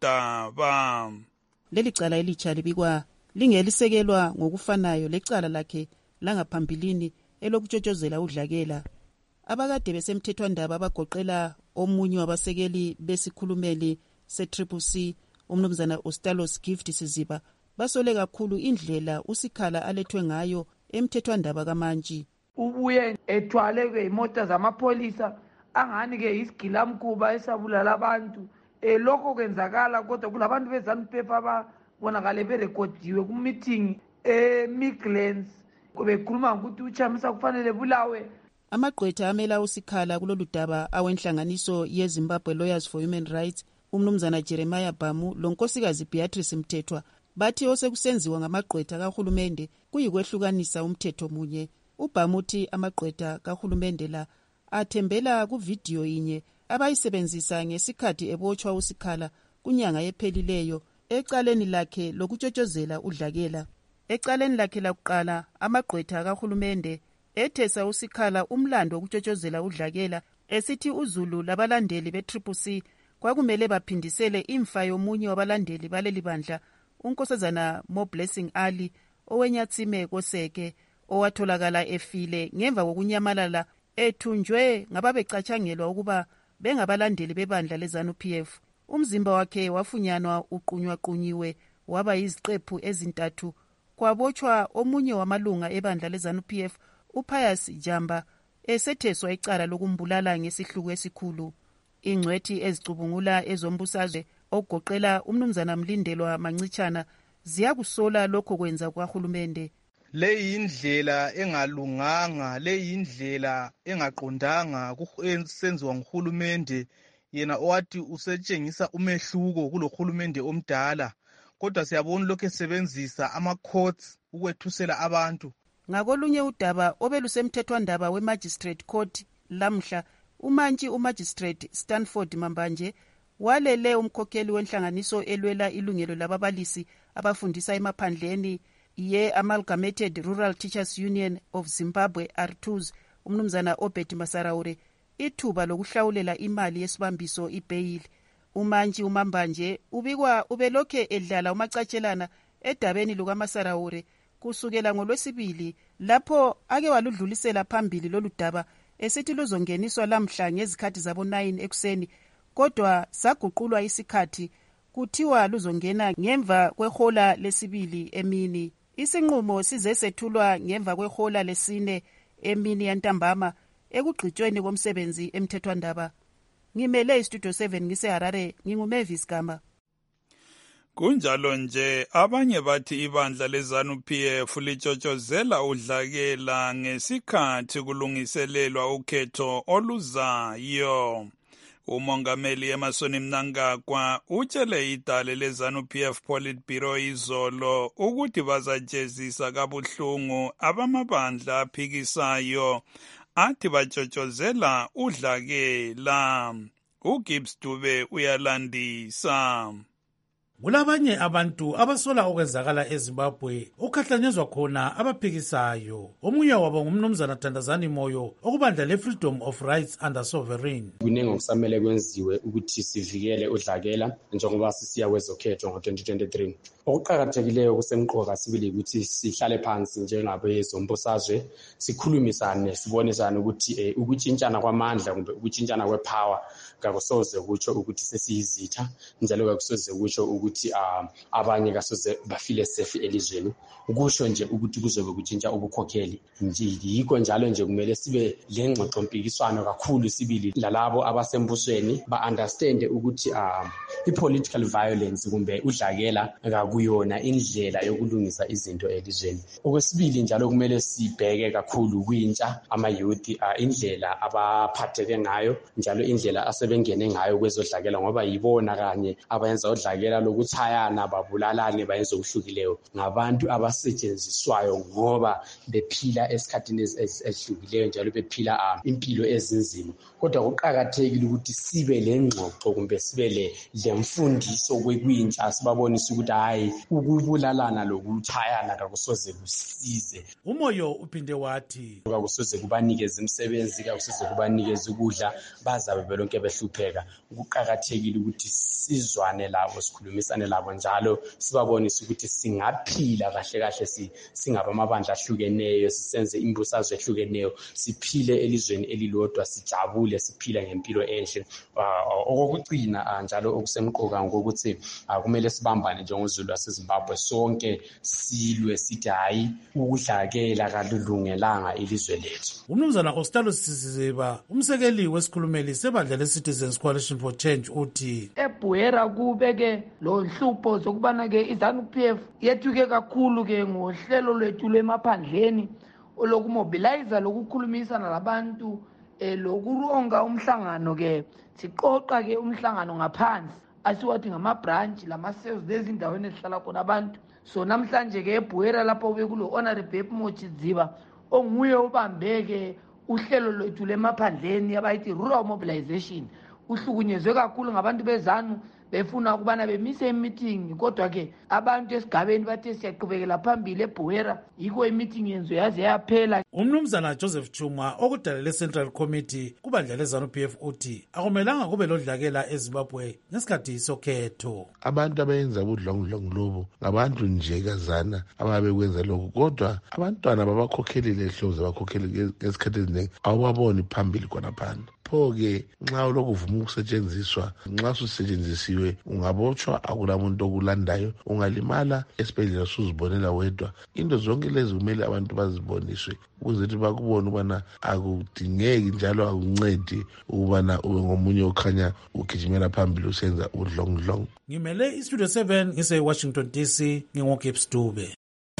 daba. Leli cala elitsha libikwa lingelisekelwa ngokufanayo lecala lakhe langaphambilini elokutshotshozela udlakela. Abakade besemthethwandaba abagoqela omunye wabasekeli besikhulumeli se-Triple C umnumzana Ustalos Gift Siziba basole kakhulu indlela uSikhala alethwe ngayo emthethwandaba kaMantshi. Ubuye ethwaleke imota zamapholisa angani ke isigilamkuba esabulala abantu. Eh lokho kwenzakala kodwa kulabantu beZANU-P F ababonakale berekodiwe ku meeting eh Midlands bekhuluma ukuthi uChamisa kufanele bulawe. Amagqwetha amela uSikhala kulolu daba awenhlanganiso yeZimbabwe Lawyers for Human Rights umnumzana Jeremiah Bamu lonkosikazi Beatrice Mthethwa bathi osekusenziwa ngamagqwetha kahulumende kuyikwehlukanisa umthetho munye. Ubamuthi amagqwetha kahulumende la athembela kuvidiyo inye abayisebenzisa ngesikhathi ebotshwa uSikhala kunyanga yephelileyo ecaleni lakhe lokutshotshozela udlakela. Ecaleni lakhe lakuqala amagqwetha kahulumende ethesa uSikhala umlando wokutshotshozela udlakela esithi uZulu labalandeli be-Triple C kwakumele baphindisele imfa yomunye wabalandeli baleli bandla unkosazana Mo Blessing Ali owenyatsime koseke owatholakala efile ngemva kokunyamalala ethunjwe ngababecatshangelwa ukuba bengabalandeli bebandla leZANU-P F. Umzimba wakhe wafunyanwa uqunywa-qunyiwe waba yiziqephu ezintathu. Kwabotshwa omunye wamalunga ebandla leZANU-P F uPius Jamba esetheswa icala lokumbulala ngesihluku esikhulu. Ingcwethi ezicubungula ezombusazwe ogoqela umnumzana Mlindelwa Mancitshana ziyakusola lokho kwenza kwahulumende. Le indlela engalunganga, le indlela engaqondanga kusenziwa nguhulumende yena owathi usetshengisa umehluko kulohulumende omdala. Kodwa siyabona lokho esebenzisa ama-courts ukwethusela abantu. Ngakolunye udaba obelusemthethwandaba we-Magistrate Court lamhla uMantshi uMagistrate Stanford Mambanje walele umkhokheli wenhlanganiso elwela ilungelo lababalisi abafundisa emaphandleni ye-Amalgamated Rural Teachers Union of Zimbabwe R two S umnumzana Obed Masaraure ithuba lokuhlawulela imali yesibambiso ibhayili. uMantshi uMambanje ubikwa ubelokhe edlala umacatshelana edabeni lukaMasaraure kusukela ngolwesibili lapho ake waludlulisela phambili lolu daba esithi luzongeniswa lamhla ngezikhathi zabo nine ekuseni kodwa saguqulwa isikhathi kuthiwa luzongena ngemva kwehola lesibili emini. Isinqumo size sethulwa ngemva kwehola lesine emini yantambama ekugqitshweni komsebenzi emthethwandaba. Ngimele iStudio seven ngiseHarare nginguMavis Gama. Kunjalo nje abanye bathi ibandla leZANU-P F litshotshozela udlakela ngesikhathi kulungiselelwa ukhetho oluzayo. Umongameli Emmerson Mnangagwa utshele idale leZANU-P F Politburo izolo ukuthi bazajezisa kabuhlungu abamabandla aphikisayo athi batshotshozela udlakela. uGibbs Dube uyalandisa. Kulabanye abantu abasola okwenzakala eZimbabwe okhahlanyezwa khona abaphikisayo. Omunye wabo ngumnumzana Thandazani Moyo okubandla le-Freedom of Rights under Sovereign. Kuningi okusamele kwenziwe ukuthi sivikele udlakela njengoba sisiya kwezokhetho ngo-twenty twenty-three. Okuqakathekileyo kusemqoka sibili ukuthi sihlale phansi njengabezombusazwe sikhulumisane sibonisane ukuthi ukutshintshana kwamandla kumbe ukutshintshana kwepower kakusoze kutsho ukuthi sesiyizitha njalo kakusoze kutsho ukuthi abanye kasoze bafile safe elizweni. Ukusho nje ukuthi kuzobe kutshintsha ubukhokheli nje. Yikho njalo nje kumele sibe lengxoxo mpikiswano kakhulu sibili lalabo abasembusweni ba-understand ukuthi i-political violence kumbe udlakela akuyona indlela yokulungisa izinto elizweni. Okwesibili njalo kumele sibheke kakhulu kwintsha ama-youth indlela abaphatheke ngayo njalo indlela asebengene ngayo kwezodlakela ngoba yibona kanye abayenza udlakela lokuthayana babulalane bayenza okuhlukileyo. Ngabantu abasetshenziswayo ngoba bephila esikhathini esihlukileyo njalo bephila impilo ezinzima. Kodwa kuqakathekile ukuthi sibe lengxoxo kumbe sibe le lemfundiso kwintsha sibabonisa ukuthi hayi ukubulalana lokuthayana kakusoze kusize. Umoyo uphinde wathi kakusoze kubanikeza imisebenzi kakusoze kubanikeza ukudla bazabe belonke behlupheka. Kuqakathekile ukuthi sizwane labo sikhulumisane labo njalo sibabonisa ukuthi singaphila kahle kahle singaba amabandla ahlukeneyo sisenze imbusazwe ehlukeneyo siphile elizweni elilodwa sijabule siphila ngempilo enhle. Okokugcina njalo okusemqoka ngokuthi kumele sibambane njengozulu waseZimbabwe sonke silwe sithi hayi ukudlakela kalulungelanga ilizwe lethu. Umnumzana Ostalo Siziba umsekeli wesikhulumeli sebandla le-Citizens Coalition for Change uthi eBuera kubeke lo nhlupho zokubana ke iZANU P F yethuke kakhulu ke ngohlelo lwethu lemaphandleni olokumobilize lokukhulumisana labantu lokuronga umhlangano ke siqoqa ke umhlangano ngaphansi asiwathi ngama-branch lama-cells lezindaweni ezihlala khona abantu. So namhlanje ke eBuera lapho bekulo Honorable Mochidziba onguye ubambeke uhlelo lwethu lemaphandleni abayithi rural mobilization. Uhlukunyezwe kakhulu ngabantu beZANU befuna ukubana bemise i-meeting kodwa ke abantu esigabeni bathe siyaqhubekela phambili eBuera yikho i-meeting yenziwe yaze yaphela. Umnumzana Joseph Chuma okudalele Central Committee kubandla leZANU P F uthi akumelanga kube lodlakela eZimbabwe ngesikhathi sokhetho. Abantu abayenza ubudlongudlongo lobo ngabantu nje kazana ababekwenza lokho kodwa abantwana babakhokhelile ehlozo abakhokheli ngesikhathi eziningi awubaboni phambili khona phana. Pho-ke nxa ulokuvuma ukusetshenziswa nxa susetshenzisiwe ungabotshwa akulamuntu okulandayo ungalimala esibhedlela suzibonela wedwa. Into zonke lezi kumele abantu baziboniswe ukuze ukuthi bakubone ukubana akudingeki njalo akuncedi ukubana ube ngomunye okhanya ugijimela phambili usenza udlongudlongo. Ngimele iStudio seven ngise-Washington D C ngingoGibbs Dube.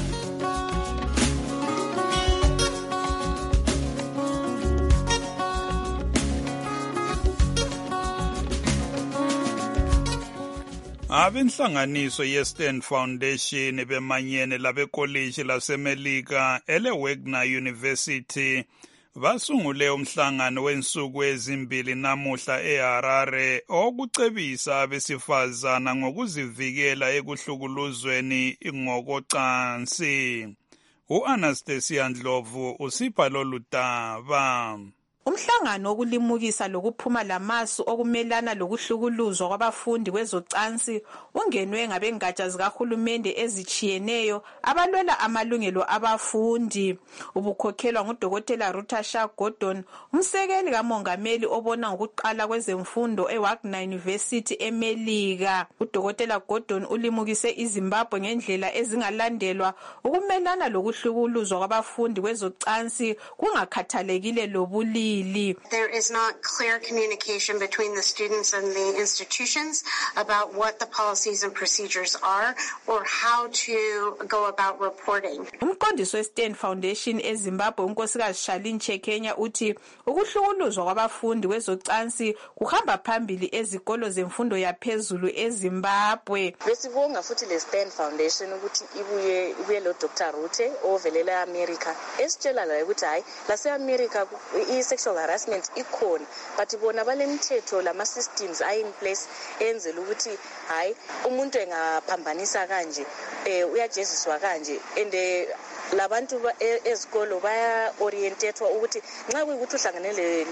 Abenhlanganiso ye-Stern Foundation bemanyene labekoliji laseMelika ele-Wagner University basungule umhlangano wensuku ezimbili namuhla eHarare okucebisa abesifazana ngokuzivikela ekuhlukuluzweni ngokocansi. U-Anastasia Ndlovu usipha lolu daba. Umhlangano wokulimukisa lokuphuma lamasu okumelana lokuhlukuluzwa kwabafundi kwezocansi ungenwe ngabengatsha zikahulumende ezitshiyeneyo abalwela amalungelo abafundi. Ubukhokhelwa ngudokotela Ruta Shah Gordon, umsekeli kamongameli obona ngokuqala kwezemfundo eWagner University eMelika. Udokotela Gordon ulimukise iZimbabwe ngendlela ezingalandelwa ukumelana lokuhlukuluzwa kwabafundi kwezocansi kungakhathalekile lobulili. There is not clear communication between the students and the institutions about what the policies and procedures are or how to go about reporting. Umqondisi we-Stern Foundation eZimbabwe unkosikazi Charlene Chekenya uthi ukuhlukuluzwa kwabafundi kwezocansi kuhamba phambili ezikolo zemfundo yaphezulu eZimbabwe. Besibonga futhi le-Stern Foundation ukuthi ibuye ibuye lo Doctor Rute ovelela eAmerica esitshela la ukuthi hayi lase-America i sexual harassment ikhona, but bona balemithetho lama-systems ayi-in place enzela ukuthi hayi umuntu engaphambanisa kanje um uyajeziswa kanje and labantu ezikolo baya-orientethwa ukuthi nxa kuyikuthi uhlangane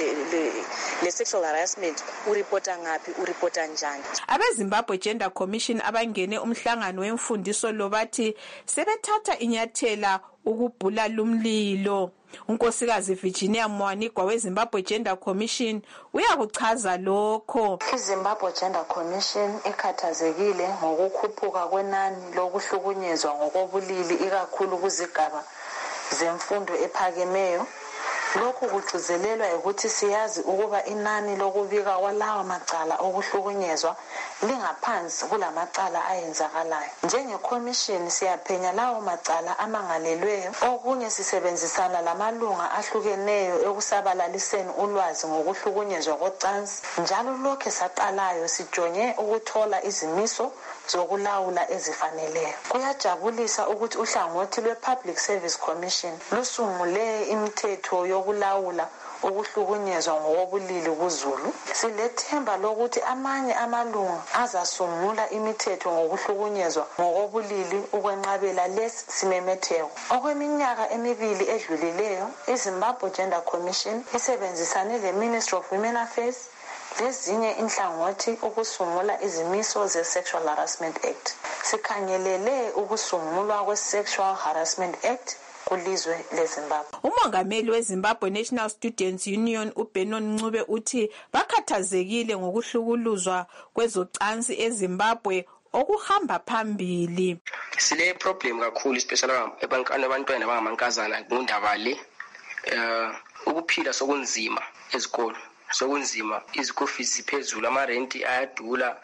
le-sexual harassment uripota ngaphi, uripota njani. Abezimbabwe Gender Commission abangene umhlangano wemfundiso lo bathi sebethatha inyathela ukubhula lumlilo. Unkosikazi Virginia Mwanigwa weZimbabwe Gender Commission uyakuchaza lokho. iZimbabwe Gender Commission ikhathazekile ngokukhuphuka kwenani lokuhlukunyezwa ngokobulili ikakhulu kuzigaba zemfundo ephakemeyo. Lokhu kugcizelelwa ukuthi siyazi ukuba inani lokubika kwalawa macala okuhlukunyezwa lingaphansi kulamacala ayenzakalayo. Njenge-commission siyaphenya lawo macala amangalelweyo. Okunye sisebenzisana lamalunga ahlukeneyo ekusabalaliseni ulwazi ngokuhlukunyezwa kocansi. Njalo lokho saqalayo sijonge ukuthola izimiso zokulawula ezifaneleyo. Kuyajabulisa ukuthi uhlangothi lwe-Public Service Commission lusungule imithetho yokulawula ukuhlukunyezwa ngokobulili kuZulu. Silethemba lokuthi amanye amalunga azasungula imithetho ngokuhlukunyezwa ngokobulili ukwenqabela lesi simemetheko. Okweminyaka emibili edlulileyo, iZimbabwe Gender Commission isebenzisane le-Ministry of Women Affairs lezinye inhlangothi ukusungula izimiso ze-Sexual Harassment Act. Sikhangelele ukusungulwa kwe-Sexual Harassment Act kulizwe leZimbabwe. Umongameli weZimbabwe National Students Union uBenon Ncube uthi bakhathazekile ngokuhlukuluzwa kwezocansi eZimbabwe okuhamba phambili. Sile problem kakhulu especially ebantwana abangamankazana kundaba le uh, ukuphila sokunzima ezikolo. Sokunzima, izikolo fees ziphezulu, amarenti ayadula,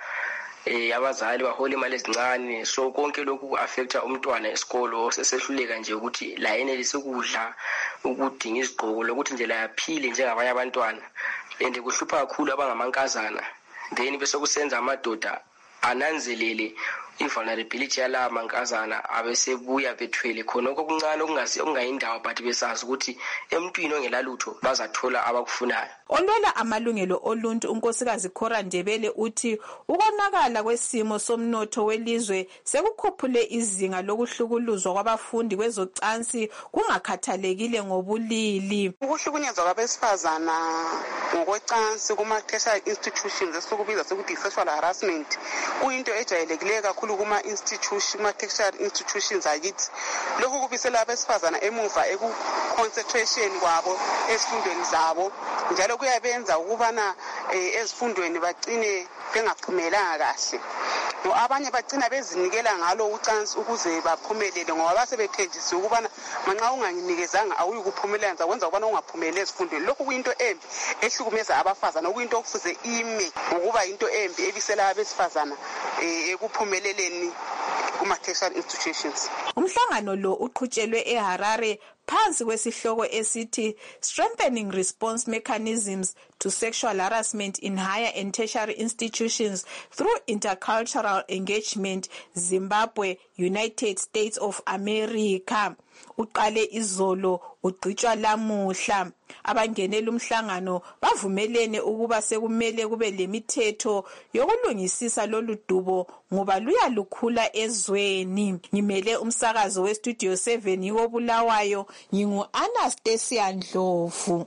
eh abazali bahola imali ezincane, so konke lokhu ku-affecta umntwana esikolo sesehluleka nje ukuthi la yenelise ukudla, ukudinga izigqoko lokuthi nje la yaphile njengabanye abantwana. And kuhlupha kakhulu abangamankazana, then bese kusenza amadoda ananzelele i-vulnerability yala mankazana abesebuya bethwele khonoko okuncane okungazi okungayindawo but besazi ukuthi emntwini ongelalutho bazathola abakufunayo. Olwela amalungelo oluntu unkosikazi Cora Ndebele uthi ukonakala kwesimo somnotho welizwe sekukhuphule izinga lokuhlukuluzwa kwabafundi kwezocansi kungakhathalekile ngobulili. Ukuhlukunyezwa kwabesifazana ngokwecansi kuma-tertiary institutions esikubiza sekuthi sexual harassment kuyinto ejayelekileyo kakhulu kuma-institution kuma-tertiary institutions akithi. Lokhu kubisela abesifazana emuva eku-concentration kwabo ezifundweni zabo njalo kuyabenza ukubana ezifundweni bagcine bengaphumelanga kahle. No abanye bagcina bezinikela ngalo ucansi ukuze baphumelele ngoba basebethenjisiwe ukubana manxa ungangikezanga awuyikuphumelela nzakwenza ukubana ungaphumeleli ezifundweni. Lokhu kuyinto embi ehlukumeza abafazana okuyinto okufuze ime ngokuba into embi ebisela abesifazana ekuphumeleleni kuma-tertiary institutions. Umhlangano lo uqhutshelwe eHarare phansi kwesihloko esithi Strengthening Response Mechanisms to Sexual Harassment in Higher and Tertiary Institutions through Intercultural Engagement, Zimbabwe, United States of America. Uqale izolo ugcitshwa lamuhla. Abangenela umhlangano bavumelene ukuba sekumele kube lemithetho yokulungisisa lolu dubo ngoba luyalukhula ezweni. Ngimele umsakazo weStudio seven yiwo Bulawayo, ngingu Anastasia Ndlovu.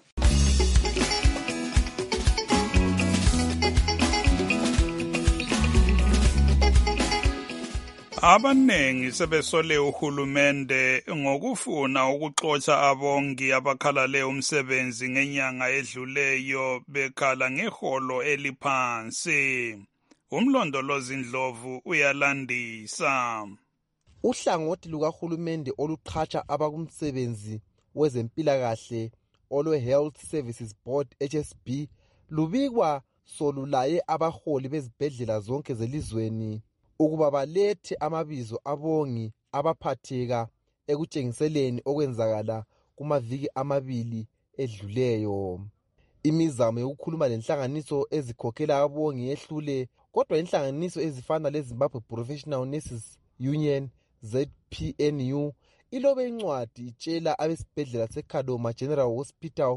Abanengi sebesole uhulumende ngokufuna ukuxotsha abongi abakhalale umsebenzi ngenyanga edluleyo bekhala ngeholo eliphansi. Umlondolozi Ndlovu uyalandisa. Uhlangothi lukahulumende oluqhatsha abakumsebenzi wezempilakahle olwe Health Services Board H S B lubikwa solulaye abaholi bezibhedlela zonke zelizweni ukuba balethe amabizo abongi abaphatheka ekutshengiseleni okwenzakala kumaviki amabili edluleyo. Imizamo yokukhuluma lenhlanganiso ezikhokhela abongi yehlule, kodwa inhlanganiso ezifana leZimbabwe Professional Nurses Union Z P N U ilobe incwadi itshela abesibhedlela seKadoma General Hospital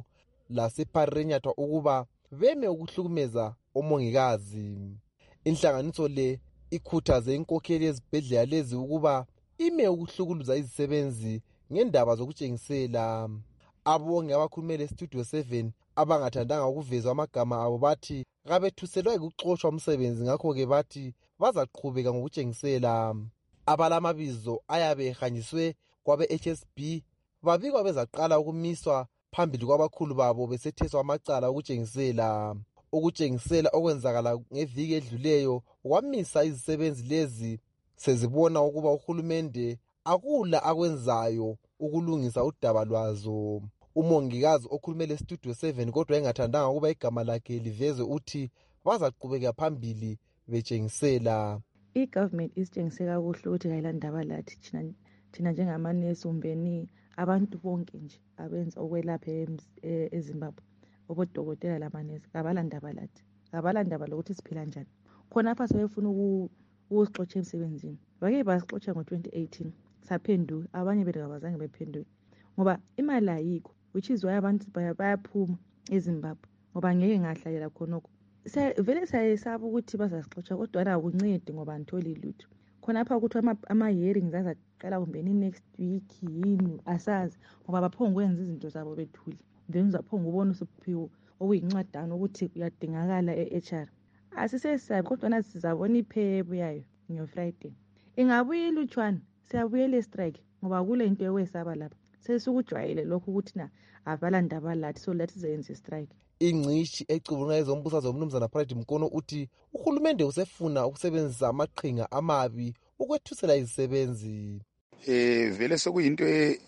laseParirenyatwa ukuba beme ukuhlukumeza omongikazi. Inhlanganiso le ikhuthaze inkokheli yezibhedlela lezi ukuba ime ukuhlukuluza izisebenzi ngendaba zokutshengisela. Abongi abakhulumele Studio seven abangathandanga ukuvezwa amagama abo bathi kabethuselwa ukuxoshwa umsebenzi, ngakho-ke bathi bazaqhubeka ngokutshengisela. Abalamabizo ayabe ehanjiswe kwabe-H S B babikwa bezaqala ukumiswa phambili kwabakhulu babo besetheswa amacala okutshengisela. Ukutshengisela okwenzakala ngeviki edluleyo kwamisa izisebenzi lezi sezibona ukuba uhulumende akula akwenzayo ukulungisa udaba lwazo. Umongikazi okhulumele Studio seven kodwa engathandanga ukuba igama lakhe livezwe uthi bazaqhubeka phambili betshengisela. I-government isitshengise kakuhle ukuthi kayilandaba lathi thina thina njengamanesi umbeni abantu bonke nje abenza ukwelapha eZimbabwe, obodokotela lamanesi kabalandaba lathi, kabalandaba lokuthi siphila njani. Khonapha sebefuna ukusixotsha emsebenzini. Bake basixotsha ngo-twenty eighteen saphenduka, abanye bethu kabazange bephenduke ngoba imali ayikho, which is why abantu bayaphuma eZimbabwe ngoba ngeke ngahlalela khonokho. Vele sayesaba ukuthi bazasixotsha kodwa akuncedi ngoba antholi lutho. Khonapha ukuthi ama-hearings azaqala kumbeni next week yini asazi ngoba baphonga ukwenza izinto zabo bethule. Then uzaphonga ubona usuphiwo okuyincwadana ukuthi uyadingakala e-H R. Asisesabi kodwa nathi sizabona iphebo yayo ngo-Friday. Ingabuye ilutshwana, siyabuyela e-strike ngoba kule into yokwesaba lapha. Sesukujwayele lokho ukuthi na abalandaba lathi so lathi sizenze i-strike. Ingcishi ecubulunga ezombusazwe umnumzana Pride Mkono uthi uhulumende usefuna ukusebenzisa amaqhinga amabi ukwethusela izisebenzi. Eh vele sokuyinto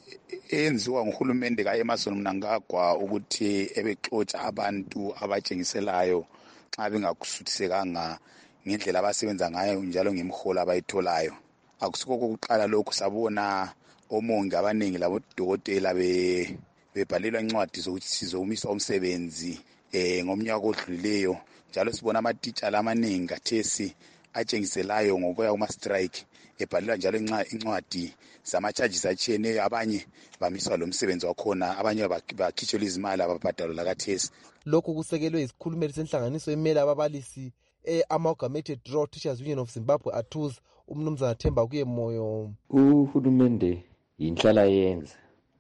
eyenziwa nguhulumende kaEmmerson Mnangagwa ukuthi ebexotsha abantu abatshengiselayo xa bengakusuthisekanga ngendlela abasebenza ngayo njalo ngemiholo abayitholayo. Akusiko kokuqala lokho sabona omongi abaningi labodokotela be bebhalelwa incwadi zokuthi sizomiswa umsebenzi eh ngomnyaka odlulileyo, njalo sibona amatitsha lamaningi kathesi atshengiselayo ngokuya kuma strike ebhalelwa njalo incwadi zama charges atshiyeneyo, abanye bamiswa lo msebenzi wakhona, abanye bakhitshelwa izimali ababhadalwa lakathesi. Lokhu kusekelwe isikhulumeli senhlanganiso emele ababalisi e-Amalgamated Rural Teachers Union of Zimbabwe A T U Z umnumzana Themba Kuyemoyo. Uhulumende yinhlala yenza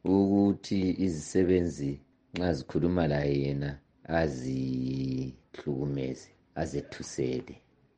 ukuthi izisebenzi nxa zikhuluma la yena azihlukumeze, azethusele,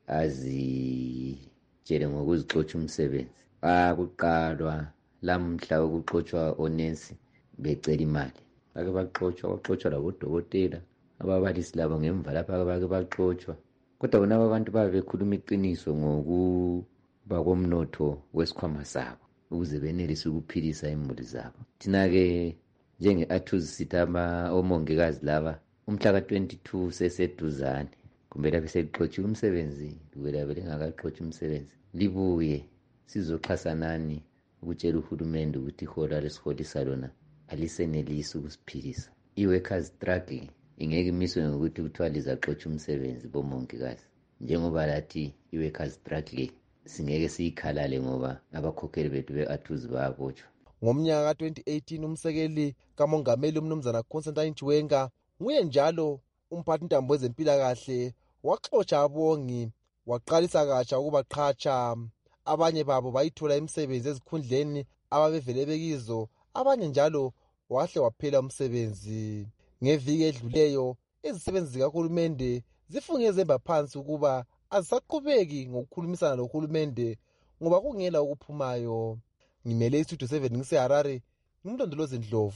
azitshele ngokuzixotsha umsebenzi. Akuqalwa lamhla ukuxotshwa onensi becela imali, bake baxotshwa baxotshwa labodokotela, ababalisi labo ngemva lapha bake baxotshwa. Kodwa bona abantu babe bekhuluma iqiniso ngokuba komnotho wesikhwama sabo ukuze benelise ukuphilisa imuli zabo. Thina-ke njenge-A T U Z sithi omongikazi laba umhla ka-twenty-two seseduzane, kumele besekuxotshiwe umsebenzi, lukela belengakaxotshi umsebenzi. Libuye sizoxhasanani ukutshela uhulumende ukuthi ihola lesiholisa lona alisenelisi ukusiphilisa. I-workers struggle ingeke imiswe ngokuthi kuthiwa lizaxotsha umsebenzi bomongikazi, njengoba lathi i-workers struggle singeke siyikhalale ngoba abakhokheli bethu be-A T U Z bayabotshwa. Ngomnyaka ka-twenty eighteen umsekeli kamongameli umnumzana Constantine Chiwenga nguye njalo umphathintambo wezempilakahle waxotsha abongi waqalisa katsha ukubaqhatsha. Abanye babo bayithola imisebenzi ezikhundleni ababevele bekizo, abanye njalo wahle waphela umsebenzi. Ngeviki edluleyo izisebenzi zikahulumende zifunge zemba phansi ukuba azisaqhubeki ngokukhulumisana lohulumende ngoba kungela ukuphumayo. Ngimele iStudio seven ngiseHarare, ngimlondolozi Ndlovu.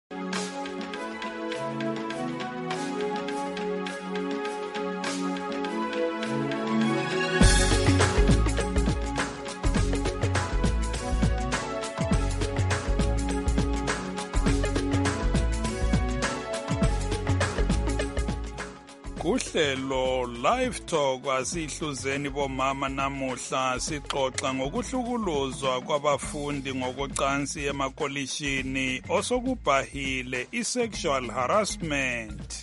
Uhlelo Live Talk asihluzeni bomama namuhla sixoxa ngokuhlukuluzwa kwabafundi ngokocansi emakolishini osokubhahile i-sexual harassment.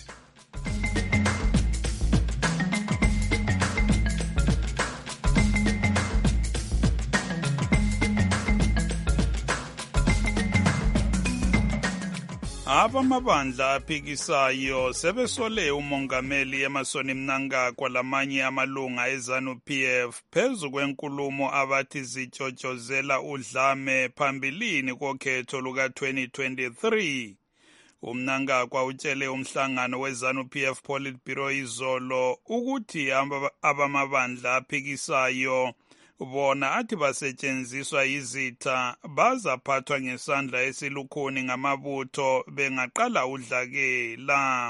Abamabandla aphikisayo sebesole umongameli Emmerson Mnangagwa lamanye amalunga eZANU-P F phezu kwenkulumo abathi zitshotshozela udlame phambilini kokhetho luka twenty twenty-three. uMnangagwa utshele umhlangano weZANU-P F Politburo izolo ukuthi abamabandla aphikisayo bona athi basetshenziswa izitha bazaphathwa ngesandla esilukhuni ngamabutho bengaqala udlakela.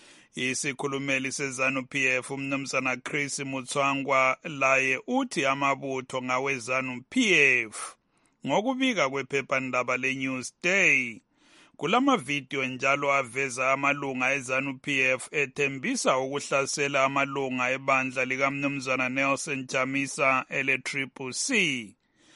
Isikhulumeli seZANU-P F umnumzana Chris Mutswangwa laye uthi amabutho ngaweZANU-P F. Ngokubika kwephephandaba leNewsday, kulama video njalo aveza amalunga eZANU-P F ethembisa ukuhlasela amalunga ebandla likamnumzana Nelson Chamisa ele-Triple C.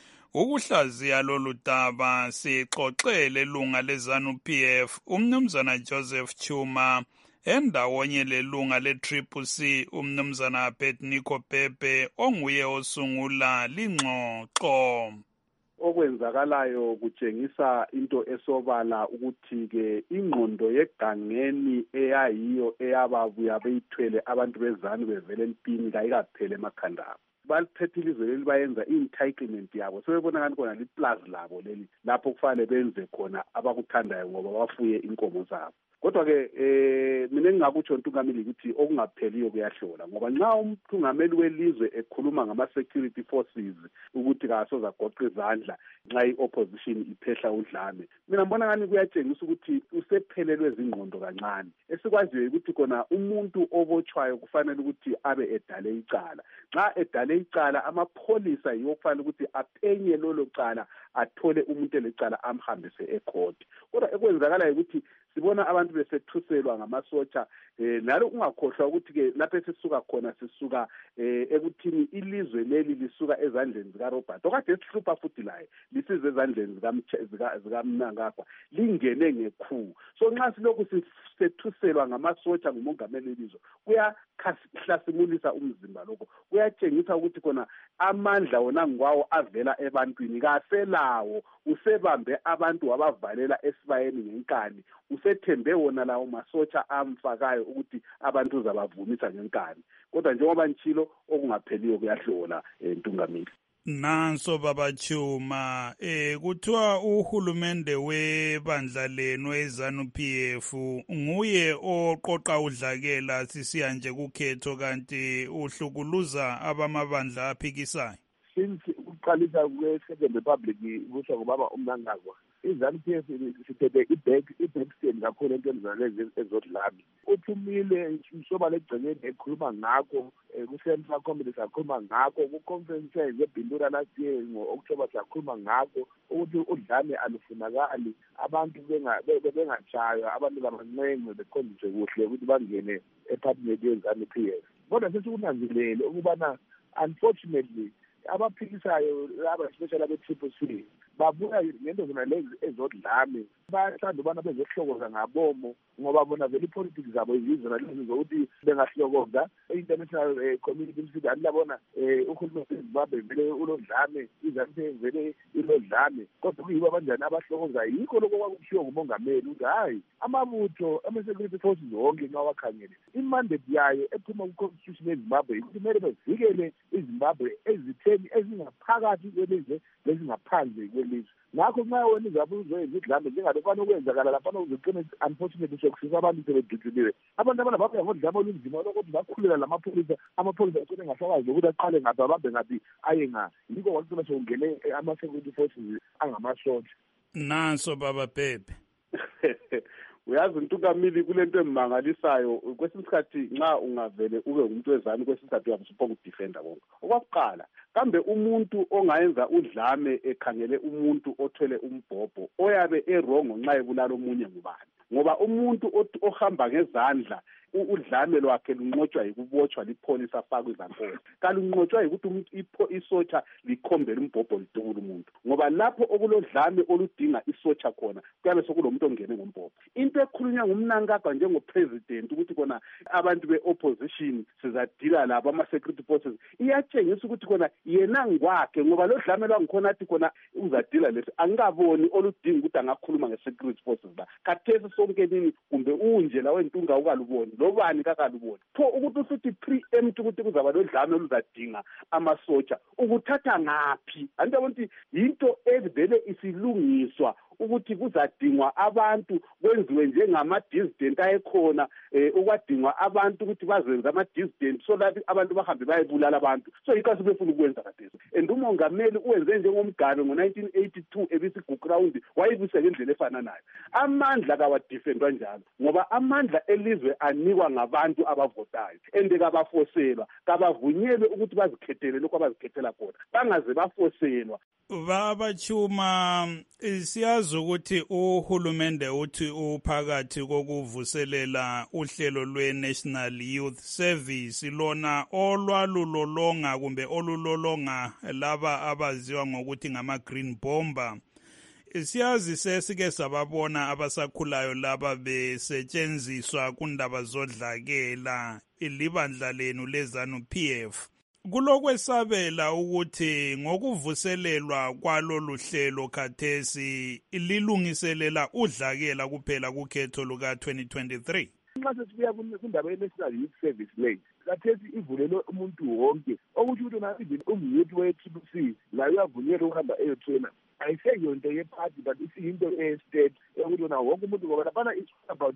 Ukuhlaziya lolu daba sixoxele lunga leZANU-P F umnumzana Joseph Chuma endawonye lelunga le-Triple C umnumzana Abednego Pepe onguye osungula lingxoxo. Okwenzakalayo kutshengisa into esobala ukuthi ke ingqondo yegangeni eyayiyo eyababuya beyithwele abantu beZANU bevele empini kayikaphele emakhanda abo. Baliphethe ilizwe leli bayenza i-entitlement yabo sebebona ngani kona liplazi labo leli lapho kufanele benze khona abakuthandayo ngoba bafuye inkomo zabo. Kodwa ke eh mina engingakutsho ntungameli ukuthi okungapheliyo kuyahlola ngoba nxa umthungameli welizwe ekhuluma ngama security forces ukuthi kasoza goqa izandla nxa iopposition iphehla udlame, mina ngibona ngani kuyatshengisa ukuthi usephelelwe izingqondo kancane. Esikwaziyo ukuthi kona umuntu obotshwayo kufanele ukuthi abe edale icala. Nxa edale icala amapholisa yiwo kufanele ukuthi aphenye lolo cala athole umuntu elecala amhambise ecourt. Kodwa ekwenzakalayo ukuthi sibona abantu besethuselwa ngamasotsha eh nalo ungakhohlwa ukuthi ke lapho sisuka khona sisuka eh ekuthini ilizwe leli lisuka ezandleni zika Robert okade sihlupha futhi laye lisize ezandleni zika zika Mnangagwa lingene ngekhu. So nxa silokhu sethuselwa ngamasotsha ngumongameli welizwe kuyahlasimulisa umzimba lokho, kuyatshengisa ukuthi kona amandla wona ngwawo avela ebantwini kaselawo, usebambe abantu wabavalela esibayeni ngenkani, usethembe wona lawo masotsha amfakayo ukuthi abantu uzabavumisa ngenkani. Kodwa njengoba nchilo okungapheliyo kuyahlola entungameli. Nanso baba Chuma, eh kuthiwa uhulumende webandla lenu eZANU-P F nguye oqoqa udlakela sisiya nje kukhetho kanti uhlukuluza abamabandla aphikisayo. Since uqalisa kwe-Second Republic kusho ngobaba uMnangagwa, iZANU-P F sithethe i-back i-backstand kakhulu entweni zalezi ezodlame. Uthumile mhloba legcekeni ekhuluma ngakho ku-Central Committee sakhuluma ngakho, ku-conference yeBindura last year ngo-October sakhuluma ngakho ukuthi udlame alufunakali, abantu bengatshaywa, abantu babancenge bekhonjiswe kuhle ukuthi bangene ephathimenti yeZANU-P F. Kodwa sesikunanzelele ukubana unfortunately abaphikisayo laba especially abe-Triple C babuya ngento zona lezi ezodlame, bayathanda ubana bezohlokoza ngabomo ngoba bona vele ipolitiki zabo yizona lezi zokuthi bengahlokoza i-international community msithi alibona uhulumeni weZimbabwe vele ulodlame, iZANU-P vele ilodlame. Kodwa kuyibo abanjani abahlokoza? Yikho lokho kwakushiwo ngumongameli ukuthi hayi amabutho ama-security forces wonke nxa wakhangele imandate yayo ephuma ku-constitution yeZimbabwe ukuthi kumele bevikele iZimbabwe ezitheni ezingaphakathi kwelizwe lezingaphandle kwelizwe. Ngakho nxa wena izabuzo ezidlame njengalokho okwenzakala lapha uzogcina unfortunately sokusisa abantu sebeduduliwe. Abantu abana babuya ngodlame olunzima lokuthi bakhulela lamapholisa, amapholisa aqine ngasakwazi ukuthi aqale ngaphi abambe ngaphi aye ngaphi. Yikho kwakugcina sekungene ama-security forces angamasotsha. Nanso baba Pepe. Uyazi ntungamili kulento emangalisayo, kwesinye isikhathi nxa ungavele ube umuntu weZANU kwesinye isikhathi uyabusuphoka ukudefenda konke. Okwakuqala, kambe umuntu ongayenza udlame ekhangele umuntu othwele umbhobho oyabe erongo nxa ebulala omunye ngubani? Ngoba umuntu ohamba ngezandla udlame lwakhe lunqotshwa yikubotshwa lipholisa afakwe izankolo, kalunqotshwa yikuthi isotsha likhombele umbhobho lidukule umuntu, ngoba lapho okulodlame oludinga isotsha khona kuyabe sekulomuntu ongene ngombhobho. Into ekhulunywa ngumnankagwa njengopresident ukuthi kona abantu be-opposition sizadila labo ama-security forces iyatshengisa ukuthi kona yena ngwakhe, ngoba lo dlame lwangikhona athi kona uzadila lesi angikaboni oludinga ukuthi angakhuluma nge-security forces la. Khathesi sonke nini kumbe unje la wentunga ukaluboni lobani kakaluboni pho ukuthi usuthi pre-empt ukuthi kuzaba lo dlame oluzadinga amasotsha ukuthatha ngaphi? Andiyabona ukuthi yinto evele isilungiswa ukuthi kuzadingwa abantu kwenziwe njengama-dissident ayekhona eh, ukwadingwa abantu ukuthi bazenze ama-dissident so that abantu bahambe bayebulala abantu. So yikho sibefuna ukwenza kathesi. And umongameli uwenze njengomgalo ngo-nineteen eighty-two ebisi-Book Round wayibuse ngendlela efana nayo. Amandla kawadifendwa njalo ngoba amandla elizwe anikwa ngabantu abavotayo and kabafoselwa, kabavunyelwe ukuthi bazikhethele lokho abazikhethela khona, bangaze bafoselwa. Baba Chuma, siyazi ukuthi uhulumende uthi uphakathi kokuvuselela uhlelo lwe-National Youth Service lona olwalulolonga kumbe olulolonga laba abaziwa ngokuthi ngama-green bomber. Siyazi sesike sababona abasakhulayo laba besetshenziswa kundaba zodlakela ilibandla lenu lezanu P F. Kulokwesabela ukuthi ngokuvuselelwa kwalolu hlelo khathesi lilungiselela udlakela kuphela kukhetho luka twenty twenty-three. Nxa sesibuya kundaba ye-National Youth Service le khathesi ivulelwe umuntu wonke okuthi ukuthi nathi umyouth we-T C layo uyavunyelwa ukuhamba eyotrena. Ayiseyonto nto ye-party but isiyinto e-state ukuthi wona wonke umuntu ngoba laphana it's about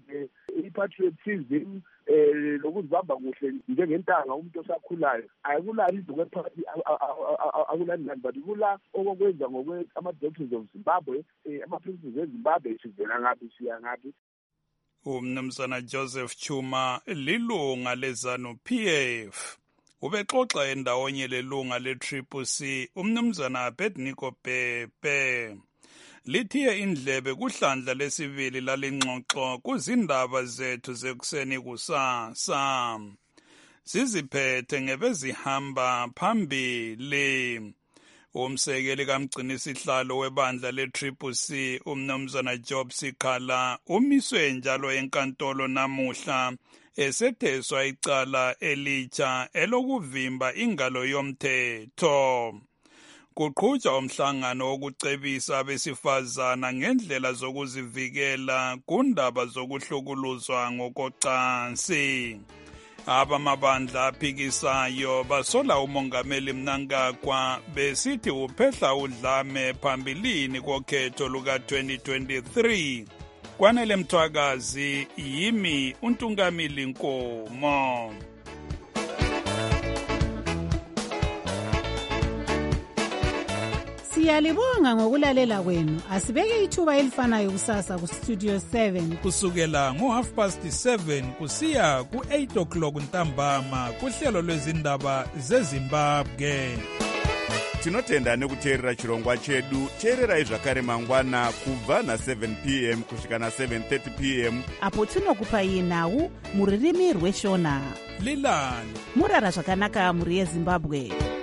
i-patriotism um lokuzibamba kuhle njengentanga umuntu osakhulayo. Ayikulali izinto kwe-party akulani lani but kula okokwenza ngokwe-ama-doctrines of Zimbabwe, um ama-principles eZimbabwe sivela ngaphi siya ngaphi. Umnumzana Joseph Chuma lilunga lezanu P F ubexoxa endawonye lelunga le-Triple C umnumzana Abednego Pepe. Lithiye indlebe kuhlandla lesibili lalengxoxo kuzindaba zethu zekuseni kusasa. Siziphethe ngebezihamba phambili. Umsekeli kamgcinisihlalo webandla le-Triple C umnumzana Job Sikhala umiswe njalo enkantolo namuhla esetheswa icala elitsha elokuvimba ingalo yomthetho. Kuqhutshwa umhlangano wokucebisa abesifazana ngendlela zokuzivikela kundaba zokuhlukuluzwa ngokocansi. Abamabandla aphikisayo basola umongameli Mnangagwa besithi uphehla udlame phambilini kokhetho luka twenty twenty-three. Kwanele Mthwakazi, yimi uNtungamili Nkomo. Siyalibonga ngokulalela kwenu. Asibeke ithuba elifanayo kusasa ku Studio seven kusukela ngo half past seven kusiya ku eight o'clock ntambama kuhlelo lwezindaba zeZimbabwe. Tinotenda nekuteerera chirongwa chedu. Teererai zvakare mangwana kubva na seven p m kusvika na seven thirty p m apo tinokupai nhau muririmi rweshona. Lilani murara zvakanaka muri yeZimbabwe.